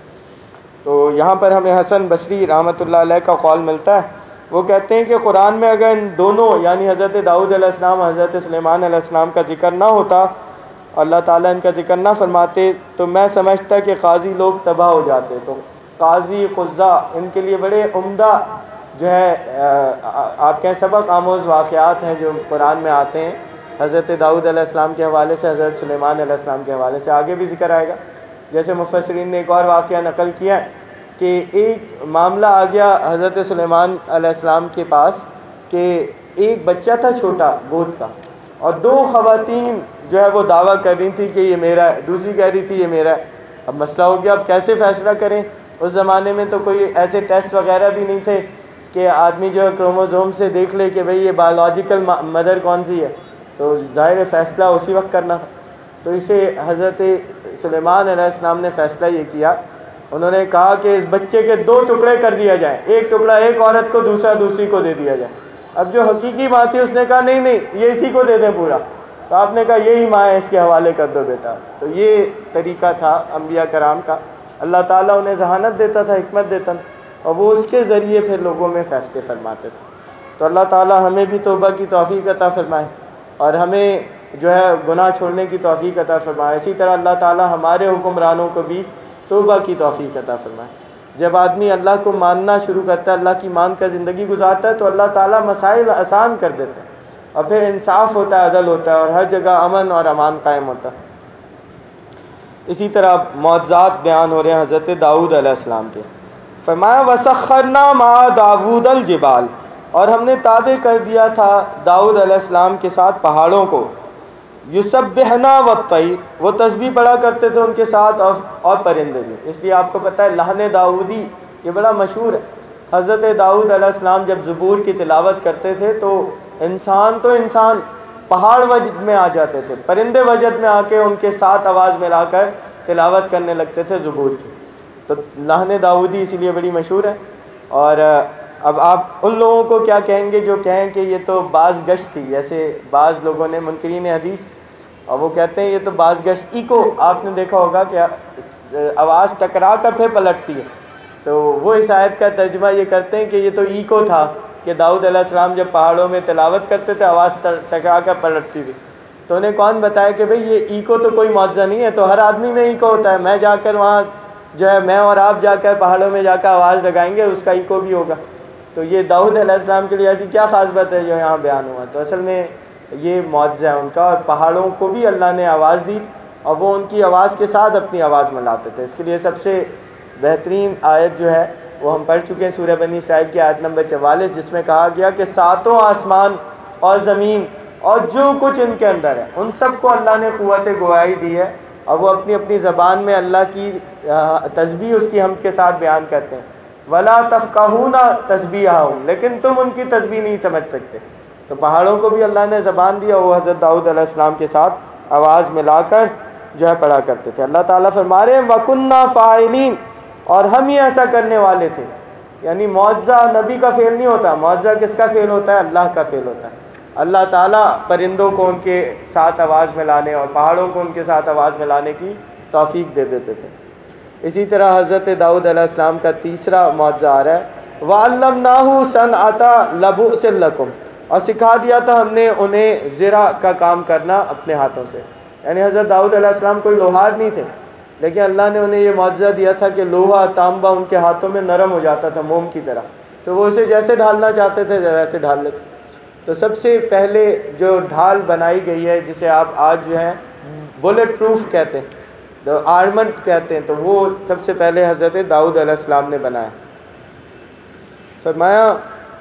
تو یہاں پر ہمیں حسن بصری رحمۃ اللہ علیہ کا قول ملتا ہے، وہ کہتے ہیں کہ قرآن میں اگر ان دونوں یعنی حضرت داؤد علیہ السلام اور حضرت سلیمان علیہ السلام کا ذکر نہ ہوتا، اللہ تعالیٰ ان کا ذکر نہ فرماتے، تو میں سمجھتا کہ قاضی لوگ تباہ ہو جاتے۔ تو قاضی قضا ان کے لیے بڑے عمدہ جو ہے آپ کہیں سبق آموز واقعات ہیں جو قرآن میں آتے ہیں، حضرت داؤد علیہ السلام کے حوالے سے، حضرت سلیمان علیہ السلام کے حوالے سے آگے بھی ذکر آئے گا۔ جیسے مفسرین نے ایک اور واقعہ نقل کیا ہے کہ ایک معاملہ آ گیا حضرت سلیمان علیہ السلام کے پاس کہ ایک بچہ تھا چھوٹا گود کا، اور دو خواتین جو ہے وہ دعویٰ کر رہی تھی کہ یہ میرا ہے، دوسری کہہ رہی تھی یہ میرا ہے۔ اب مسئلہ ہو گیا اب کیسے فیصلہ کریں، اس زمانے میں تو کوئی ایسے ٹیسٹ وغیرہ بھی نہیں تھے کہ آدمی جو ہے کروموزوم سے دیکھ لے کہ بھئی یہ بایولوجیکل مدر کون سی ہے، تو ظاہر فیصلہ اسی وقت کرنا تھا۔ تو اسے حضرت سلیمان علیہ السلام نے فیصلہ یہ کیا، انہوں نے کہا کہ اس بچے کے دو ٹکڑے کر دیا جائے، ایک ٹکڑا ایک عورت کو، دوسرا دوسری کو دے دیا جائے۔ اب جو حقیقی ماں تھی اس نے کہا نہیں نہیں یہ اسی کو دے دیں پورا، تو آپ نے کہا یہی ماں ہے، اس کے حوالے کر دو بیٹا۔ تو یہ طریقہ تھا انبیاء کرام کا، اللہ تعالیٰ انہیں ذہانت دیتا تھا، حکمت دیتا تھا، اور وہ اس کے ذریعے پھر لوگوں میں فیصلے فرماتے تھے۔ تو اللہ تعالیٰ ہمیں بھی توبہ کی توفیق عطا فرمائے اور ہمیں جو ہے گناہ چھوڑنے کی توفیق عطا فرمائے۔ اسی طرح اللہ تعالیٰ ہمارے حکمرانوں کو بھی توبہ کی توفیق عطا فرمائے۔ جب آدمی اللہ کو ماننا شروع کرتا ہے، اللہ کی مان کر زندگی گزارتا ہے، تو اللہ تعالیٰ مسائل آسان کر دیتے ہیں، اور پھر انصاف ہوتا ہے، عدل ہوتا ہے، اور ہر جگہ امن اور امان قائم ہوتا ہے۔ اسی طرح معجزات بیان ہو رہے ہیں حضرت داؤد علیہ السلام کے۔ فرمایا وَسَخَّرْنَا مَعَ دَاوُودَ الْجِبَالَ، اور ہم نے تابع کر دیا تھا داؤد علیہ السلام کے ساتھ پہاڑوں کو، یسبحنا والطیر، وہ تسبیح پڑھا کرتے تھے ان کے ساتھ، اور اور پرندے بھی۔ اس لیے آپ کو پتہ ہے لحن داؤدی یہ بڑا مشہور ہے۔ حضرت داؤد علیہ السلام جب زبور کی تلاوت کرتے تھے تو انسان تو انسان پہاڑ وجد میں آ جاتے تھے، پرندے وجد میں آ کے ان کے ساتھ آواز ملا کر تلاوت کرنے لگتے تھے زبور کی۔ تو لحن داؤدی اسی لیے بڑی مشہور ہے۔ اور اب آپ ان لوگوں کو کیا کہیں گے جو کہیں کہ یہ تو باز گشت تھی، جیسے بعض لوگوں نے منکرین حدیث، اور وہ کہتے ہیں یہ تو باز گشت ایکو، آپ نے دیکھا ہوگا کہ آواز ٹکرا کر پھر پلٹتی ہے، تو وہ اس آیت کا ترجمہ یہ کرتے ہیں کہ یہ تو ایکو تھا کہ داؤد علیہ السلام جب پہاڑوں میں تلاوت کرتے تھے آواز ٹکرا کر پلٹتی تھی۔ تو انہیں کون بتایا کہ بھئی یہ ایکو تو کوئی معجزہ نہیں ہے، تو ہر آدمی میں ایکو ہوتا ہے، میں جا کر وہاں جو ہے میں اور آپ جا کر پہاڑوں میں جا کر آواز لگائیں گے اس کا ایکو بھی ہوگا، تو یہ داؤد علیہ السلام کے لیے ایسی کیا خاص بات ہے جو یہاں بیان ہوا؟ تو اصل میں یہ معجزہ ہے ان کا، اور پہاڑوں کو بھی اللہ نے آواز دی اور وہ ان کی آواز کے ساتھ اپنی آواز ملاتے تھے۔ اس کے لیے سب سے بہترین آیت جو ہے وہ ہم پڑھ چکے ہیں سورہ بنی اسرائیل کی آیت نمبر چوالیس، جس میں کہا گیا کہ ساتوں آسمان اور زمین اور جو کچھ ان کے اندر ہے ان سب کو اللہ نے قوت گواہی دی ہے، اور وہ اپنی اپنی زبان میں اللہ کی تسبیح اس کی حمد کے ساتھ بیان کرتے ہیں۔ وَلَا تَفْقَهُونَ تَسْبِيحَهُمْ، لیکن تم ان کی تسبیح نہیں سمجھ سکتے۔ تو پہاڑوں کو بھی اللہ نے زبان دی اور وہ حضرت داؤد علیہ السلام کے ساتھ آواز ملا کر جو ہے پڑھا کرتے تھے۔ اللہ تعالیٰ فرما رہے ہیں وَكُنَّا فَاعِلِينَ، اور ہم ہی ایسا کرنے والے تھے۔ یعنی معجزہ نبی کا فعل نہیں ہوتا، معجزہ کس کا فعل ہوتا ہے؟ اللہ کا فعل ہوتا ہے۔ اللہ تعالیٰ پرندوں کو ان کے ساتھ آواز ملانے اور پہاڑوں کو ان کے ساتھ آواز ملانے کی توفیق دے دیتے تھے۔ اسی طرح حضرت داؤد علیہ السلام کا تیسرا معجزہ آ رہا ہے وَعَلَّمْنَاهُ صَنْعَةَ لَبُوسٍ لَكُمْ، اور سکھا دیا تھا ہم نے انہیں زرع کا کام کرنا اپنے ہاتھوں سے۔ یعنی حضرت داؤد علیہ السلام کوئی لوہار نہیں تھے، لیکن اللہ نے انہیں یہ معجزہ دیا تھا کہ لوہا تانبا ان کے ہاتھوں میں نرم ہو جاتا تھا موم کی طرح، تو وہ اسے جیسے ڈھالنا چاہتے تھے ویسے ڈھال لیتے۔ تو سب سے پہلے جو ڈھال بنائی گئی ہے جسے آپ آج جو ہے بلٹ پروف کہتے ہیں، تو آرمنٹ کہتے ہیں، تو وہ سب سے پہلے حضرت داؤد علیہ السلام نے بنایا۔ فرمایا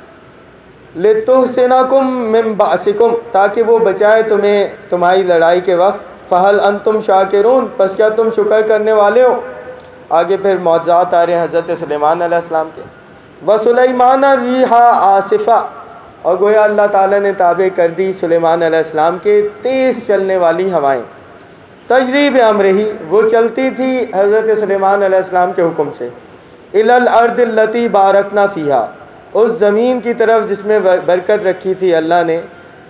لِتُحْصِنَكُم مِّن بَأْسِكُم، تاکہ وہ بچائے تمہیں تمہاری لڑائی کے وقت۔ فَهَلْ أَنْتُمْ شَاكِرُونَ، پس کیا تم شکر کرنے والے ہو؟ آگے پھر معجزات آ رہے ہیں حضرت سلیمان علیہ السلام کے۔ وَسُلَيْمَانَ الرِّيحَ عَاصِفًا، اور گویا اللہ تعالیٰ نے تابع کر دی سلیمان علیہ السلام کے تیز چلنے والی ہوائیں۔ تجری بِأَمْرِهِ، وہ چلتی تھی حضرت سلیمان علیہ السلام کے حکم سے۔ إِلَى الْأَرْضِ الَّتِي بَارَكْنَا فِيهَا، اس زمین کی طرف جس میں برکت رکھی تھی اللہ نے۔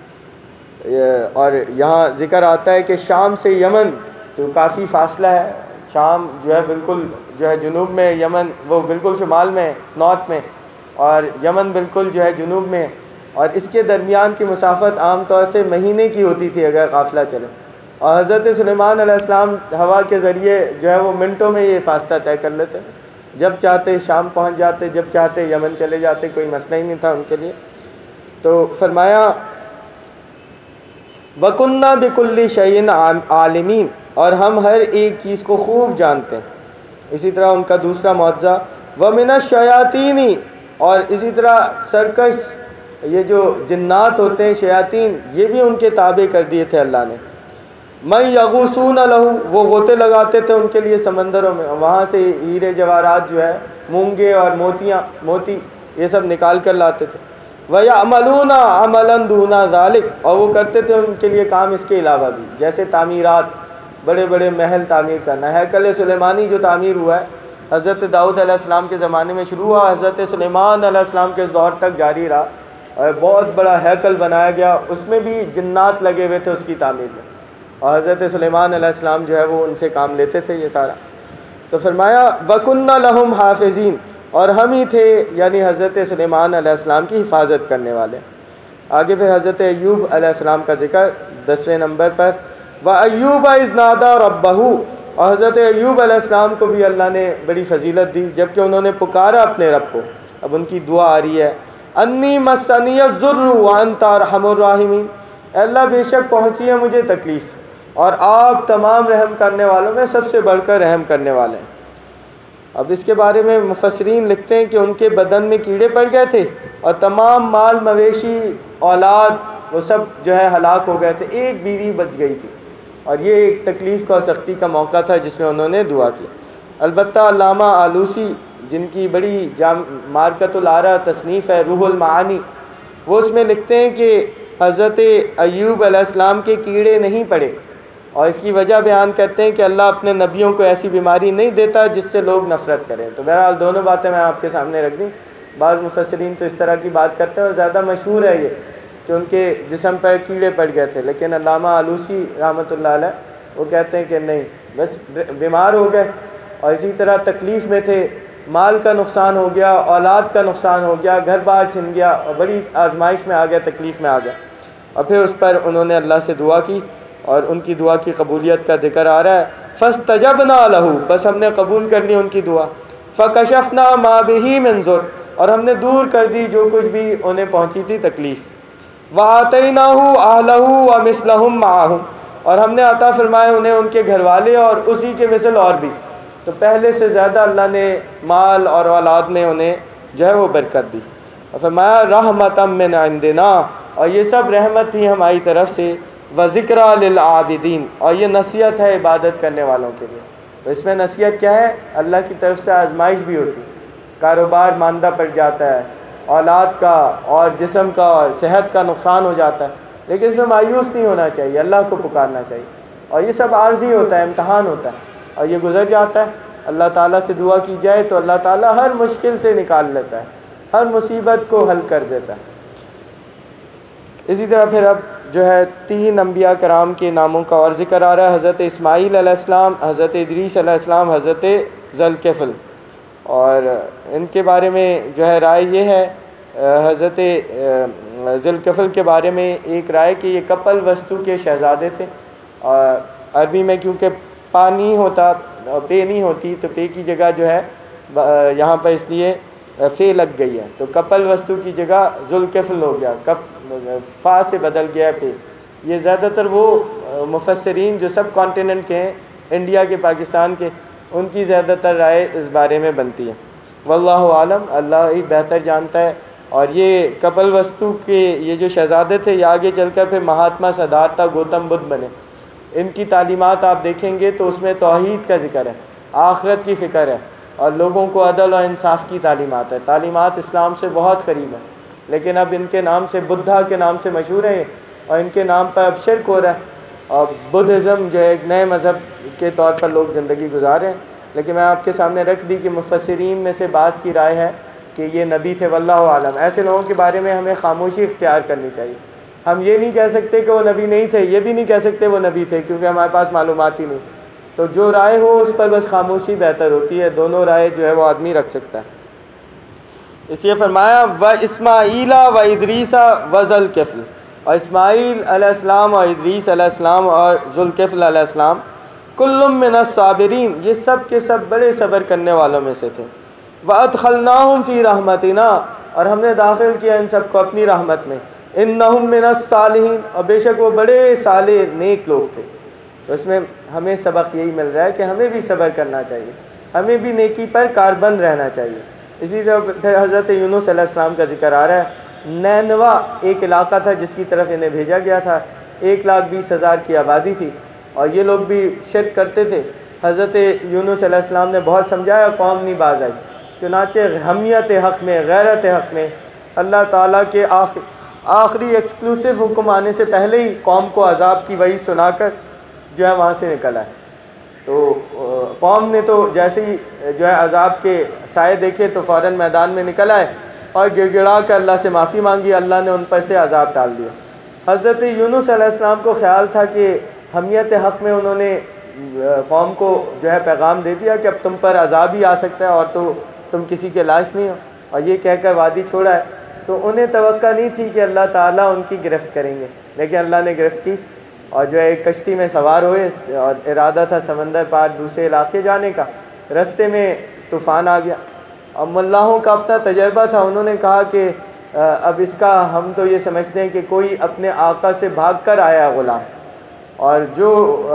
اور یہاں ذکر آتا ہے کہ شام سے یمن تو کافی فاصلہ ہے، شام جو ہے بالکل جو ہے جنوب میں، یمن وہ بالکل شمال میں نارتھ میں، اور یمن بالکل جو ہے جنوب میں، اور اس کے درمیان کی مسافت عام طور سے مہینے کی ہوتی تھی اگر قافلہ چلے، اور حضرت سلیمان علیہ السلام ہوا کے ذریعے جو ہے وہ منٹوں میں یہ فاصلہ طے کر لیتے، جب چاہتے شام پہنچ جاتے، جب چاہتے یمن چلے جاتے، کوئی مسئلہ ہی نہیں تھا ان کے لیے۔ تو فرمایا وَكُنَّا بِكُلِّ شَيْءٍ عَالِمِينَ، اور ہم ہر ایک چیز کو خوب جانتے ہیں۔ اسی طرح ان کا دوسرا معجزہ وَمِنَ الشَّيَاطِينِ، اور اسی طرح سرکش یہ جو جنات ہوتے ہیں شیاطین، یہ بھی ان کے تابع کر دیے تھے اللہ نے۔ من یغوسون لہو، وہ غوطے لگاتے تھے ان کے لیے سمندروں میں، وہاں سے ہیرے جواہرات جو ہے، مونگے اور موتیاں موتی یہ سب نکال کر لاتے تھے۔ وَيَعْمَلُونَ عَمَلًا دُونَ ذَلِكَ، اور وہ کرتے تھے ان کے لیے کام اس کے علاوہ بھی، جیسے تعمیرات، بڑے بڑے محل تعمیر کرنا۔ ہیکل سلیمانی جو تعمیر ہوا ہے حضرت داؤد علیہ السلام کے زمانے میں شروع ہوا، حضرت سلیمان علیہ السلام کے دور تک جاری رہا، اور بہت بڑا ہیکل بنایا گیا، اس میں بھی جنات لگے ہوئے تھے اس کی تعمیر میں، اور حضرت سلیمان علیہ السلام جو ہے وہ ان سے کام لیتے تھے یہ سارا۔ تو فرمایا وَكُنَّ لَهُمْ حَافِظِينَ، اور ہم ہی تھے یعنی حضرت سلیمان علیہ السلام کی حفاظت کرنے والے۔ آگے پھر حضرت ایوب علیہ السلام کا ذکر دسویں نمبر پر، وَأَيُّوبَ إِذْ نَادَى رَبَّهُ، اور حضرت ایوب علیہ السلام کو بھی اللہ نے بڑی فضیلت دی جبکہ انہوں نے پکارا اپنے رب کو۔ اب ان کی دعا آ رہی ہے، انی مسنی الضر وانت ارحم الراحمین، اے اللہ بے شک پہنچی ہے مجھے تکلیف اور آپ تمام رحم کرنے والوں میں سب سے بڑھ کر رحم کرنے والے ہیں۔ اب اس کے بارے میں مفسرین لکھتے ہیں کہ ان کے بدن میں کیڑے پڑ گئے تھے اور تمام مال مویشی اولاد وہ سب جو ہے ہلاک ہو گئے تھے، ایک بیوی بچ گئی تھی، اور یہ ایک تکلیف کا سختی کا موقع تھا جس میں انہوں نے دعا کی۔ البتہ علامہ آلوسی جن کی بڑی جام مارکت العرا تصنیف ہے روح المعانی، وہ اس میں لکھتے ہیں کہ حضرت ایوب علیہ السلام کے کیڑے نہیں پڑے، اور اس کی وجہ بیان کرتے ہیں کہ اللہ اپنے نبیوں کو ایسی بیماری نہیں دیتا جس سے لوگ نفرت کریں۔ تو بہرحال دونوں باتیں میں آپ کے سامنے رکھ دیں۔ بعض مفسرین تو اس طرح کی بات کرتے ہیں اور زیادہ مشہور ہے یہ کہ ان کے جسم پر کیڑے پڑ گئے تھے، لیکن علامہ آلوسی رحمۃ اللہ علیہ وہ کہتے ہیں کہ نہیں، بس بیمار ہو گئے اور اسی طرح تکلیف میں تھے، مال کا نقصان ہو گیا، اولاد کا نقصان ہو گیا، گھر بار چھن گیا، اور بڑی آزمائش میں آ گیا، تکلیف میں آ گیا، اور پھر اس پر انہوں نے اللہ سے دعا کی اور ان کی دعا کی قبولیت کا ذکر آ رہا ہے۔ فَاسْتَجَبْنَا لَهُ، بس ہم نے قبول کر لی ان کی دعا۔ فَكَشَفْنَا مَا بِهِ مِنْ ضُرٍّ، اور ہم نے دور کر دی جو کچھ بھی انہیں پہنچی تھی تکلیف۔ وَآتَيْنَاهُ أَهْلَهُ وَمِثْلَهُمْ مَعَهُمْ، اور ہم نے عطا فرمائے انہیں ان کے گھر والے اور اسی کے مثل اور بھی، تو پہلے سے زیادہ اللہ نے مال اور اولاد میں انہیں جو ہے وہ برکت دی۔ اور فرمایا رحمۃ من عندنا، اور یہ سب رحمت تھی ہماری طرف سے، وذکریٰ للعابدین، اور یہ نصیحت ہے عبادت کرنے والوں کے لیے۔ تو اس میں نصیحت کیا ہے؟ اللہ کی طرف سے آزمائش بھی ہوتی، کاروبار ماندہ پڑ جاتا ہے، اولاد کا اور جسم کا اور صحت کا نقصان ہو جاتا ہے، لیکن اس میں مایوس نہیں ہونا چاہیے، اللہ کو پکارنا چاہیے، اور یہ سب عارضی ہوتا ہے، امتحان ہوتا ہے، اور یہ گزر جاتا ہے۔ اللہ تعالیٰ سے دعا کی جائے تو اللہ تعالیٰ ہر مشکل سے نکال لیتا ہے، ہر مصیبت کو حل کر دیتا ہے۔ اسی طرح پھر اب جو ہے تین انبیاء کرام کے ناموں کا اور ذکر آ رہا ہے، حضرت اسماعیل علیہ السلام، حضرت ادریس علیہ السلام، حضرت ذوالکفل، اور ان کے بارے میں جو ہے رائے یہ ہے، حضرت ذوالکفل کے بارے میں ایک رائے کہ یہ کپل وستو کے شہزادے تھے، اور عربی میں کیونکہ پا نہیں ہوتا، پے نہیں ہوتی، تو پے کی جگہ جو ہے یہاں پر اس لیے فے لگ گئی ہے، تو کپل وستو کی جگہ ذوالکفل ہو گیا، کف فا سے بدل گیا پہ۔ یہ زیادہ تر وہ مفسرین جو سب کانٹیننٹ کے ہیں، انڈیا کے، پاکستان کے، ان کی زیادہ تر رائے اس بارے میں بنتی ہے۔ واللہ عالم، اللہ ہی بہتر جانتا ہے۔ اور یہ کپل وستو کے یہ جو شہزادے تھے، یہ آگے چل کر پھر مہاتما سدھارتھا گوتم بدھ بنے۔ ان کی تعلیمات آپ دیکھیں گے تو اس میں توحید کا ذکر ہے، آخرت کی فکر ہے، اور لوگوں کو عدل اور انصاف کی تعلیمات ہے۔ تعلیمات اسلام سے بہت قریب ہیں، لیکن اب ان کے نام سے بدھا کے نام سے مشہور ہے، اور ان کے نام پر اب شرک ہو رہا ہے، اور بدھزم جو ہے ایک نئے مذہب کے طور پر لوگ زندگی گزار رہے ہیں۔ لیکن میں آپ کے سامنے رکھ دی کہ مفسرین میں سے بعض کی رائے ہے کہ یہ نبی تھے، واللہ عالم۔ ایسے لوگوں کے بارے میں ہمیں خاموشی اختیار کرنی چاہیے۔ ہم یہ نہیں کہہ سکتے کہ وہ نبی نہیں تھے، یہ بھی نہیں کہہ سکتے وہ نبی تھے، کیونکہ ہمارے پاس معلومات ہی نہیں۔ تو جو رائے ہو اس پر بس خاموشی بہتر ہوتی ہے، دونوں رائے جو ہے وہ آدمی رکھ سکتا ہے۔ اس لیے فرمایا و اسماعیل و ادریس و ذوالکفل، اور اسماعیل علیہ السلام اور ادریس علیہ السلام اور ذوالکفل علیہ السلام کل من الصابرین، یہ سب کے سب بڑے صبر کرنے والوں میں سے تھے۔ وادخلناہم فی رحمتنا، اور ہم نے داخل کیا ان سب کو اپنی رحمت میں۔ انہم من الصالحین، اور بے شک وہ بڑے صالح نیک لوگ تھے۔ تو اس میں ہمیں سبق یہی مل رہا ہے کہ ہمیں بھی صبر کرنا چاہیے، ہمیں بھی نیکی پر کاربند رہنا چاہیے۔ اسی طرح پھر حضرت یونس علیہ السلام کا ذکر آ رہا ہے۔ نینوا ایک علاقہ تھا جس کی طرف انہیں بھیجا گیا تھا، ایک لاکھ بیس ہزار کی آبادی تھی، اور یہ لوگ بھی شرک کرتے تھے۔ حضرت یونس علیہ السلام نے بہت سمجھایا، قوم نہیں باز آئی۔ چنانچہ حمیت حق میں، غیرت حق میں اللہ تعالیٰ کے آخر آخری ایکسکلوسیو حکم آنے سے پہلے ہی قوم کو عذاب کی وعید سنا کر جو ہے وہاں سے نکل آئے۔ تو قوم نے تو جیسے ہی جو ہے عذاب کے سائے دیکھے تو فوراً میدان میں نکل آئے اور گڑ گڑا کر اللہ سے معافی مانگی، اللہ نے ان پر سے عذاب ڈال دیا۔ حضرت یونس علیہ السلام کو خیال تھا کہ حمیت حق میں انہوں نے قوم کو جو ہے پیغام دے دیا کہ اب تم پر عذاب ہی آ سکتا ہے اور تو تم کسی کے لائق نہیں ہو، اور یہ کہہ کر وادی چھوڑا ہے۔ تو انہیں توقع نہیں تھی کہ اللہ تعالیٰ ان کی گرفت کریں گے، لیکن اللہ نے گرفت کی، اور جو ہے ایک کشتی میں سوار ہوئے اور ارادہ تھا سمندر پار دوسرے علاقے جانے کا۔ رستے میں طوفان آ گیا، اور ملاحوں کا اپنا تجربہ تھا، انہوں نے کہا کہ اب اس کا ہم تو یہ سمجھتے ہیں کہ کوئی اپنے آقا سے بھاگ کر آیا ہے غلام، اور جو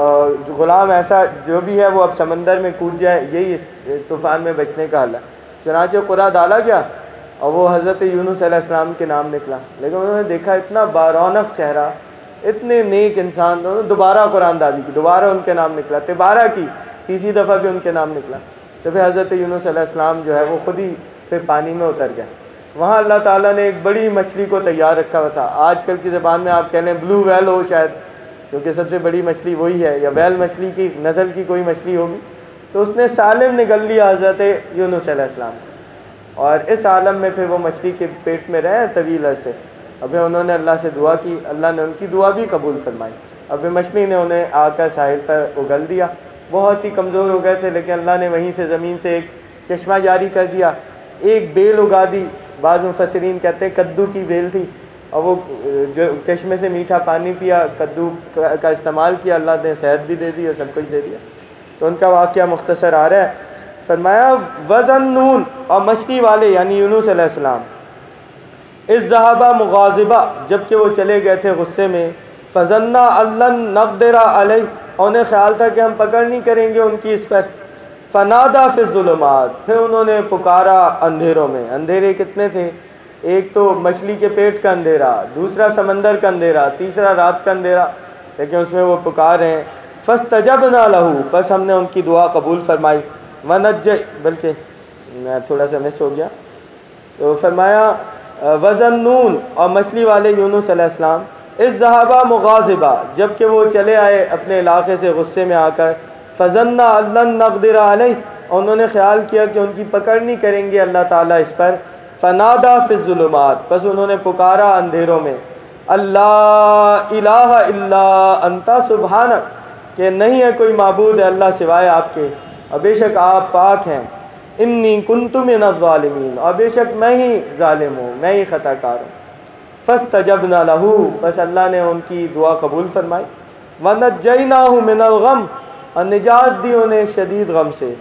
غلام ایسا جو بھی ہے وہ اب سمندر میں کود جائے، یہی اس طوفان میں بچنے کا حل ہے۔ چنانچہ قرعہ ڈالا گیا اور وہ حضرت یونس علیہ السلام کے نام نکلا، لیکن انہوں نے دیکھا اتنا بارونق چہرہ، اتنے نیک انسان، انہوں نے دوبارہ قرآن دازی کی، دوبارہ ان کے نام نکلا، تبارہ کی، تیسری دفعہ بھی ان کے نام نکلا۔ تو پھر حضرت یونس علیہ السلام جو ہے وہ خود ہی پھر پانی میں اتر گئے۔ وہاں اللہ تعالیٰ نے ایک بڑی مچھلی کو تیار رکھا ہوا تھا، آج کل کی زبان میں آپ کہہ لیں بلو ویل ہو شاید، کیونکہ سب سے بڑی مچھلی وہی ہے، یا ویل مچھلی کی نسل کی کوئی مچھلی ہوگی۔ تو اس نے سالم نگل لیا حضرت یونس علیہ السلام، اور اس عالم میں پھر وہ مچھلی کے پیٹ میں رہے طویل عرصے، اور پھر انہوں نے اللہ سے دعا کی، اللہ نے ان کی دعا بھی قبول فرمائی، اور پھر مچھلی نے انہیں آ کر ساحل پر اگل دیا۔ بہت ہی کمزور ہو گئے تھے، لیکن اللہ نے وہیں سے زمین سے ایک چشمہ جاری کر دیا، ایک بیل اگا دی، بعض مفسرین کہتے ہیں کدو کی بیل تھی، اور وہ جو چشمے سے میٹھا پانی پیا، کدو کا استعمال کیا، اللہ نے صحت بھی دے دی اور سب کچھ دے دیا۔ تو ان کا واقعہ مختصر آ رہا ہے، فرمایا وَذَنُّونَ، اور مچھلی والے یعنی یونس علیہ السلام، اِذ ذَهَبَ مُغَاضِبًا، جب کہ وہ چلے گئے تھے غصے میں، فَظَنَّا أَن لَّن نَّقْدِرَ عَلَيْهِ، انہیں خیال تھا کہ ہم پکڑ نہیں کریں گے ان کی اس پر، فَنَادَىٰ فِي الظُّلُمَاتِ، پھر انہوں نے پکارا اندھیروں میں۔ اندھیرے کتنے تھے؟ ایک تو مچھلی کے پیٹ کا اندھیرا، دوسرا سمندر کا اندھیرا، تیسرا رات کا اندھیرا، لیکن اس میں وہ پکار رہے ہیں۔ فَاسْتَجَبْنَا لَهُ، بس ہم نے ان کی دعا قبول فرمائی، وَنَجَّ، بلکہ میں تھوڑا سا مس ہو گیا، تو فرمایا وَذَنُّونَ، اور مچھلی والے یونس علیہ السلام، اِذ ذَهَبَ مُغَاضِبًا، جب کہ وہ چلے آئے اپنے علاقے سے غصے میں آ کر، فَظَنَّا أَن لَّن نَّقْدِرَ عَلَيْهِ، انہوں نے خیال کیا کہ ان کی پکڑ نہیں کریں گے اللہ تعالیٰ اس پر، فَنَادَىٰ فِي الظُّلُمَاتِ، بس انہوں نے پکارا اندھیروں میں، اللہ الہ الا انت سبحانک، کہ نہیں ہے کوئی معبود ہے اللہ سوائے آپ کے، اور بے شک آپ پاک ہیں، انی کنت من الظالمین، اور بے شک میں ہی ظالم ہوں، میں ہی خطا کار ہوں۔ فاستجبنا لہ، بس اللہ نے ان کی دعا قبول فرمائی، ونجیناہ من الغم، اور نجات دی انہیں شدید غم سے،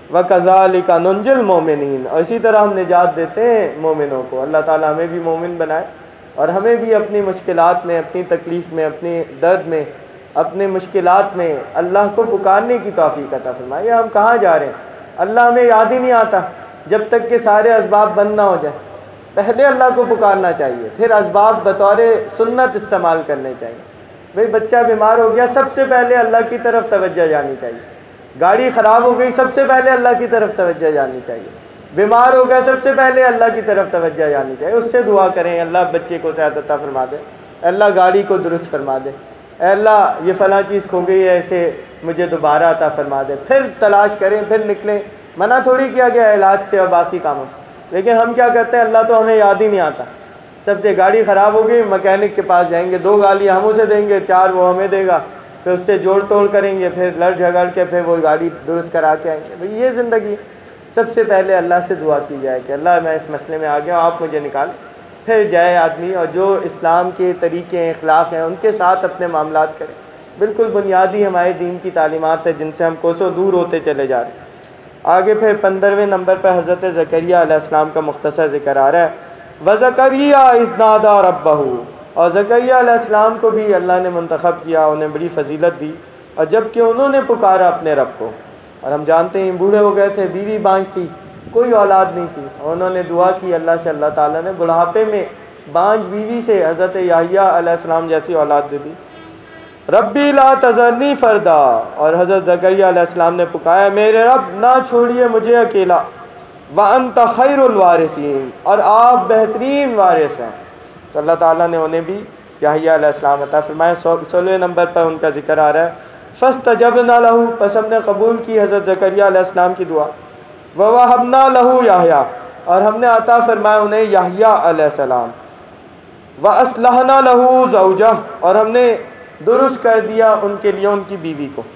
وکذالک ننجی المؤمنین، اور اسی طرح ہم نجات دیتے ہیں مومنوں کو۔ اللہ تعالی ہمیں بھی مومن بنائے، اور ہمیں بھی اپنی مشکلات میں، اپنی تکلیف میں، اپنی درد میں، اپنے مشکلات میں اللہ کو پکارنے کی توفیق عطا فرمائے۔ ہم کہاں جا رہے ہیں؟ اللہ ہمیں یاد ہی نہیں آتا جب تک کہ سارے اسباب بند نہ ہو جائیں۔ پہلے اللہ کو پکارنا چاہیے، پھر اسباب بطور سنت استعمال کرنے چاہیے۔ بھئی بچہ بیمار ہو گیا، سب سے پہلے اللہ کی طرف توجہ جانی چاہیے۔ گاڑی خراب ہو گئی، سب سے پہلے اللہ کی طرف توجہ جانی چاہیے۔ بیمار ہو گیا، سب سے پہلے اللہ کی طرف توجہ جانی چاہیے، اس سے دعا کریں، اللہ بچے کو صحت عطا فرما دے، اللہ گاڑی کو درست فرما دے، اے اللہ یہ فلاں چیز کھو گئی ہے، اسے مجھے دوبارہ عطا فرما دے، پھر تلاش کریں، پھر نکلیں۔ منع تھوڑی کیا گیا علاج سے اور باقی کاموں سے، لیکن ہم کیا کرتے ہیں، اللہ تو ہمیں یاد ہی نہیں آتا۔ سب سے گاڑی خراب ہو گئی، مکینک کے پاس جائیں گے، دو گالیاں ہم اسے دیں گے، چار وہ ہمیں دے گا، پھر اس سے جوڑ توڑ کریں گے، پھر لڑ جھگڑ کے پھر وہ گاڑی درست کرا کے آئیں گے۔ بھئی یہ زندگی، سب سے پہلے اللہ سے دعا کی جائے کہ اللہ میں اس مسئلے میں آ گیا ہوں، آپ مجھے نکالیں، پھر جائے آدمی اور جو اسلام کے طریقے اخلاق ہیں ان کے ساتھ اپنے معاملات کریں۔ بالکل بنیادی ہمارے دین کی تعلیمات ہیں جن سے ہم کوسوں دور ہوتے چلے جا رہے ہیں۔ آگے پھر پندرہویں نمبر پر حضرت زکریا علیہ السلام کا مختصر ذکر آ رہا ہے، وَزَكَرِيَّا إِذْ نَادَىٰ رَبَّهُ، اور زکریا علیہ السلام کو بھی اللہ نے منتخب کیا، انہیں بڑی فضیلت دی، اور جب کہ انہوں نے پکارا اپنے رب کو، اور ہم جانتے ہیں بوڑھے ہو گئے تھے، بیوی بانجھ تھی، کوئی اولاد نہیں تھی، اور انہوں نے دعا کی اللہ سے، اللہ تعالیٰ نے بڑھاپے میں بانجھ بیوی سے حضرت یحییٰ علیہ السلام جیسی اولاد دے دی۔ ربی لا تذرنی فردا، اور حضرت زکریا علیہ السلام نے پکایا میرے رب نہ چھوڑیے مجھے اکیلا، وانت خیر الوارثین، اور آپ بہترین وارث ہیں۔ تو اللہ تعالیٰ نے انہیں بھی یحییٰ علیہ السلام عطا فرمایا۔ سولہویں نمبر پر ان کا ذکر آ رہا ہے، فاستجبنا لہ، پس ہم نے قبول کی حضرت زکریا علیہ السلام کی دعا، ووہبنا لہ یحییٰ، اور ہم نے عطا فرمایا انہیں یحییٰ علیہ السلام، واصلحنا لہ زوجہ، اور ہم نے درست کر دیا ان کے لیے ان کی بیوی کو،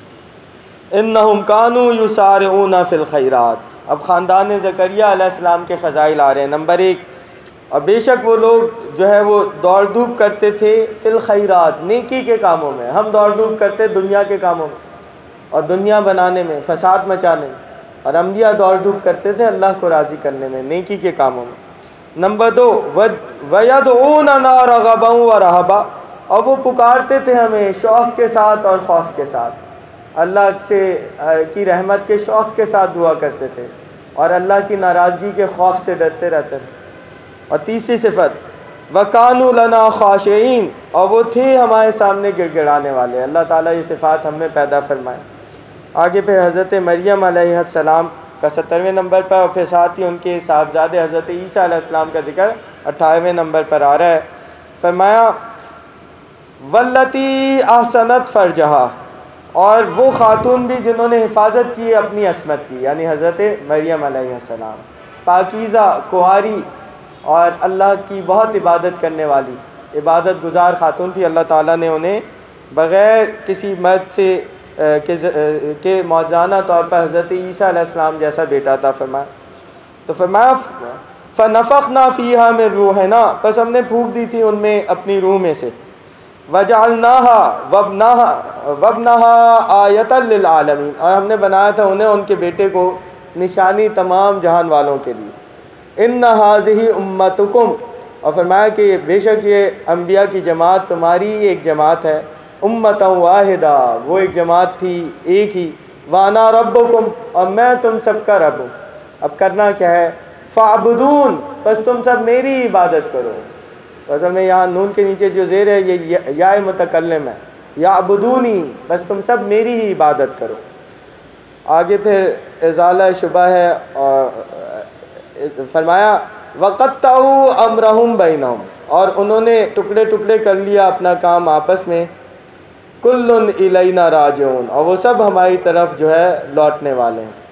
انہم کانوا یسارعون فی الخیرات۔ اب خاندان زکریا علیہ السلام کے فضائل آ رہے ہیں۔ نمبر ایک، اور بے شک وہ لوگ جو ہے وہ دوڑ دھوپ کرتے تھے فی الخیرات، نیکی کے کاموں میں۔ ہم دوڑ دھوپ کرتے دنیا کے کاموں میں اور دنیا بنانے میں، فساد مچانے میں، اور انبیاء دوڑ دھوپ کرتے تھے اللہ کو راضی کرنے میں، نیکی کے کاموں میں۔ نمبر دو، وَيَدْعُونَنَا رَغَبًا وَرَهَبًا، اور وہ پکارتے تھے ہمیں شوق کے ساتھ اور خوف کے ساتھ، اللہ سے کی رحمت کے شوق کے ساتھ دعا کرتے تھے اور اللہ کی ناراضگی کے خوف سے ڈرتے رہتے تھے۔ اور تیسری صفت، وَكَانُوا لَنَا خَاشِعِينَ، اور وہ تھے ہمارے سامنے گڑ گڑانے والے۔ اللہ تعالیٰ یہ صفات ہم میں پیدا فرمائے۔ آگے پہ حضرت مریم علیہ السلام کا سترویں نمبر پر، اور پھر ساتھ ہی ان کے صاحبزادے حضرت عیسیٰ علیہ السلام کا ذکر اٹھارہویں نمبر پر آ رہا ہے۔ فرمایا وَالَّتِي أَحْسَنَتْ فَرْجَهَا، اور وہ خاتون بھی جنہوں نے حفاظت کی اپنی عصمت کی، یعنی حضرت مریم علیہ السلام پاکیزہ، کنواری اور اللہ کی بہت عبادت کرنے والی، عبادت گزار خاتون تھی۔ اللہ تعالیٰ نے انہیں بغیر کسی مرد سے کہ موجزانہ طور پر حضرت عیسیٰ علیہ السلام جیسا بیٹا عطا فرمایا۔ تو فرمایا فَنَفَخْنَا فِيهَا مِن رُوحِنَا، پس ہم نے پھونک دی تھی ان میں اپنی روح میں سے، وَجَعَلْنَاهَا وَابْنَهَا وَابْنَهَا آیَةً لِلْعَالَمِينَ، اور ہم نے بنایا تھا انہیں ان کے بیٹے کو نشانی تمام جہان والوں کے لیے۔ إِنَّ هَٰذِهِ أُمَّتُكُمْ، اور فرمایا کہ بے شک یہ انبیاء کی جماعت تمہاری ایک جماعت ہے، أُمَّةً وَاحِدَةً، وہ ایک جماعت تھی ایک ہی، وَأَنَا رَبُّكُمْ، اور میں تم سب کا رب ہوں۔ اب کرنا کیا ہے، فَاعْبُدُونِ، بس تم سب میری عبادت کرو۔ تو اصل میں یہاں نون کے نیچے جو زیر ہے یہ یا متکلم ہے، یعبدونی، بس تم سب میری ہی عبادت کرو۔ آگے پھر ازالہ شبہ ہے، اور فرمایا وَقَطَّعُوا أَمْرَهُمْ بَيْنَهُمْ، اور انہوں نے ٹکڑے ٹکڑے کر لیا اپنا کام آپس میں، کُلٌّ إِلَيْنَا رَاجِعُونَ، اور وہ سب ہماری طرف جو ہے لوٹنے والے ہیں۔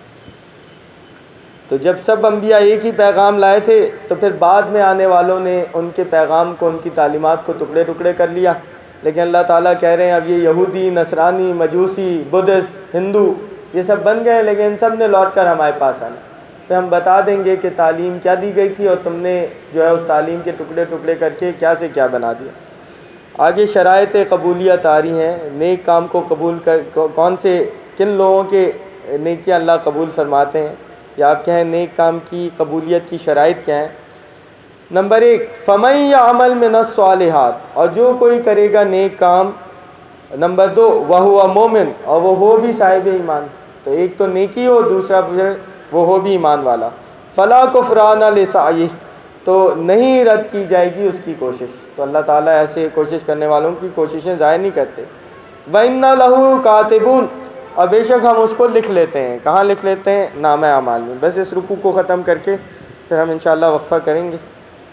تو جب سب انبیاء ایک ہی پیغام لائے تھے تو پھر بعد میں آنے والوں نے ان کے پیغام کو، ان کی تعلیمات کو ٹکڑے ٹکڑے کر لیا، لیکن اللہ تعالیٰ کہہ رہے ہیں اب یہ یہودی، نصرانی، مجوسی، بدھسٹ، ہندو، یہ سب بن گئے، لیکن ان سب نے لوٹ کر ہمارے پاس آنا۔ پھر ہم بتا دیں گے کہ تعلیم کیا دی گئی تھی اور تم نے جو ہے اس تعلیم کے ٹکڑے ٹکڑے کر کے کیا سے کیا بنا دیا۔ آگے شرائط قبولیت آ رہی ہیں، نیک کام کو قبول کر کون سے کن لوگوں کے نیکیاں اللہ قبول فرماتے ہیں، یا آپ کہیں نیک کام کی قبولیت کی شرائط کیا ہیں۔ نمبر ایک، فَمَن يَعْمَلْ مِنَ الصَّالِحَاتِ، اور جو کوئی کرے گا نیک کام۔ نمبر دو، وَهُوَ مُؤْمِنٌ، اور وہ ہو بھی صاحب ایمان۔ تو ایک تو نیکی ہو، دوسرا پھر وہ ہو بھی ایمان والا۔ فَلَا كُفْرَانَ لِسَعْيِهِ، تو نہیں رد کی جائے گی اس کی کوشش۔ تو اللہ تعالیٰ ایسے کوشش کرنے والوں کی کوششیں ضائع نہیں کرتے۔ وَإِنَّ لَهُ كَاتِبُونَ، اور بے شک ہم اس کو لکھ لیتے ہیں۔ کہاں لکھ لیتے ہیں؟ نامہ اعمال میں۔ بس اس رکوع کو ختم کر کے پھر ہم انشاءاللہ وقفہ کریں گے،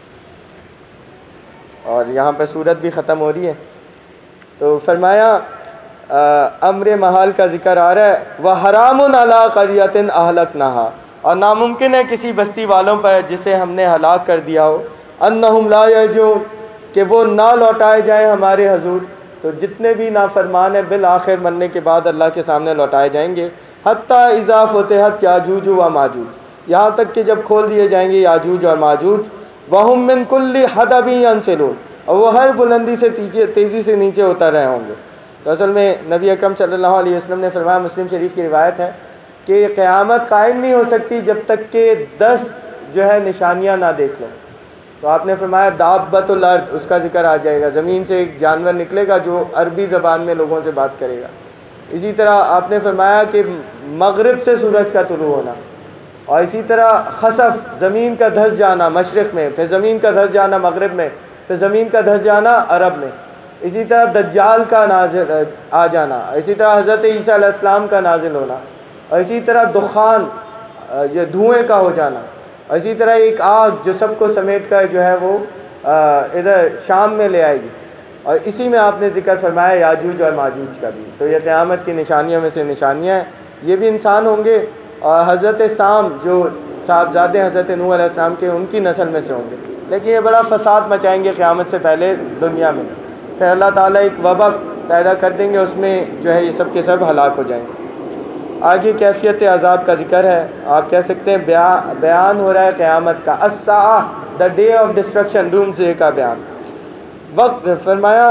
اور یہاں پہ سورت بھی ختم ہو رہی ہے۔ تو فرمایا امر محال کا ذکر آ رہا ہے، وَحَرَامٌ عَلَىٰ قَرْيَةٍ أَهْلَكْنَاهَا، اور ناممکن ہے کسی بستی والوں پر جسے ہم نے ہلاک کر دیا ہو، أَنَّهُمْ لَا يَرْجِعُونَ، کہ وہ نہ لوٹائے جائیں ہمارے حضور۔ تو جتنے بھی نافرمان ہیں بالآخر مرنے کے بعد اللہ کے سامنے لوٹائے جائیں گے۔ حتیٰ اذا فتحت یاجوج و ماجوج، یہاں تک کہ جب کھول دیے جائیں گے یاجوج اور ماجوج، وَهُم مِّن كُلِّ حَدَبٍ يَنسِلُونَ، اور وہ ہر بلندی سے تیزی سے نیچے اتر رہے ہوں گے۔ تو اصل میں نبی اکرم صلی اللہ علیہ وسلم نے فرمایا، مسلم شریف کی روایت ہے کہ قیامت قائم نہیں ہو سکتی جب تک کہ دس جو ہے نشانیاں نہ دیکھ لو۔ تو آپ نے فرمایا دابۃ الارض، اس کا ذکر آ جائے گا، زمین سے ایک جانور نکلے گا جو عربی زبان میں لوگوں سے بات کرے گا۔ اسی طرح آپ نے فرمایا کہ مغرب سے سورج کا طلوع ہونا، اور اسی طرح خسف، زمین کا دھس جانا مشرق میں، پھر زمین کا دھس جانا مغرب میں، پھر زمین کا دھس جانا عرب میں۔ اسی طرح دجال کا نازل آ جانا، اسی طرح حضرت عیسیٰ علیہ السلام کا نازل ہونا، اور اسی طرح دخان یہ دھوئیں کا ہو جانا، اور اسی طرح ایک آگ جو سب کو سمیٹ کر جو ہے وہ ادھر شام میں لے آئے گی، اور اسی میں آپ نے ذکر فرمایا یاجوج اور ماجوج کا بھی۔ تو یہ قیامت کی نشانیوں میں سے نشانیاں ہیں، یہ بھی انسان ہوں گے، اور حضرت سام جو صاحبزادے حضرت نوح علیہ السلام کے ان کی نسل میں سے ہوں گے، لیکن یہ بڑا فساد مچائیں گے قیامت سے پہلے دنیا میں، پھر اللہ تعالیٰ ایک وبا پیدا کر دیں گے، اس میں جو ہے یہ سب کے سب ہلاک ہو جائیں گے۔ آگے کیفیت عذاب کا ذکر ہے، آپ کہہ سکتے ہیں بیان ہو رہا ہے قیامت کا، الساعہ the day of destruction, doomsday کا بیان۔ وقت فرمایا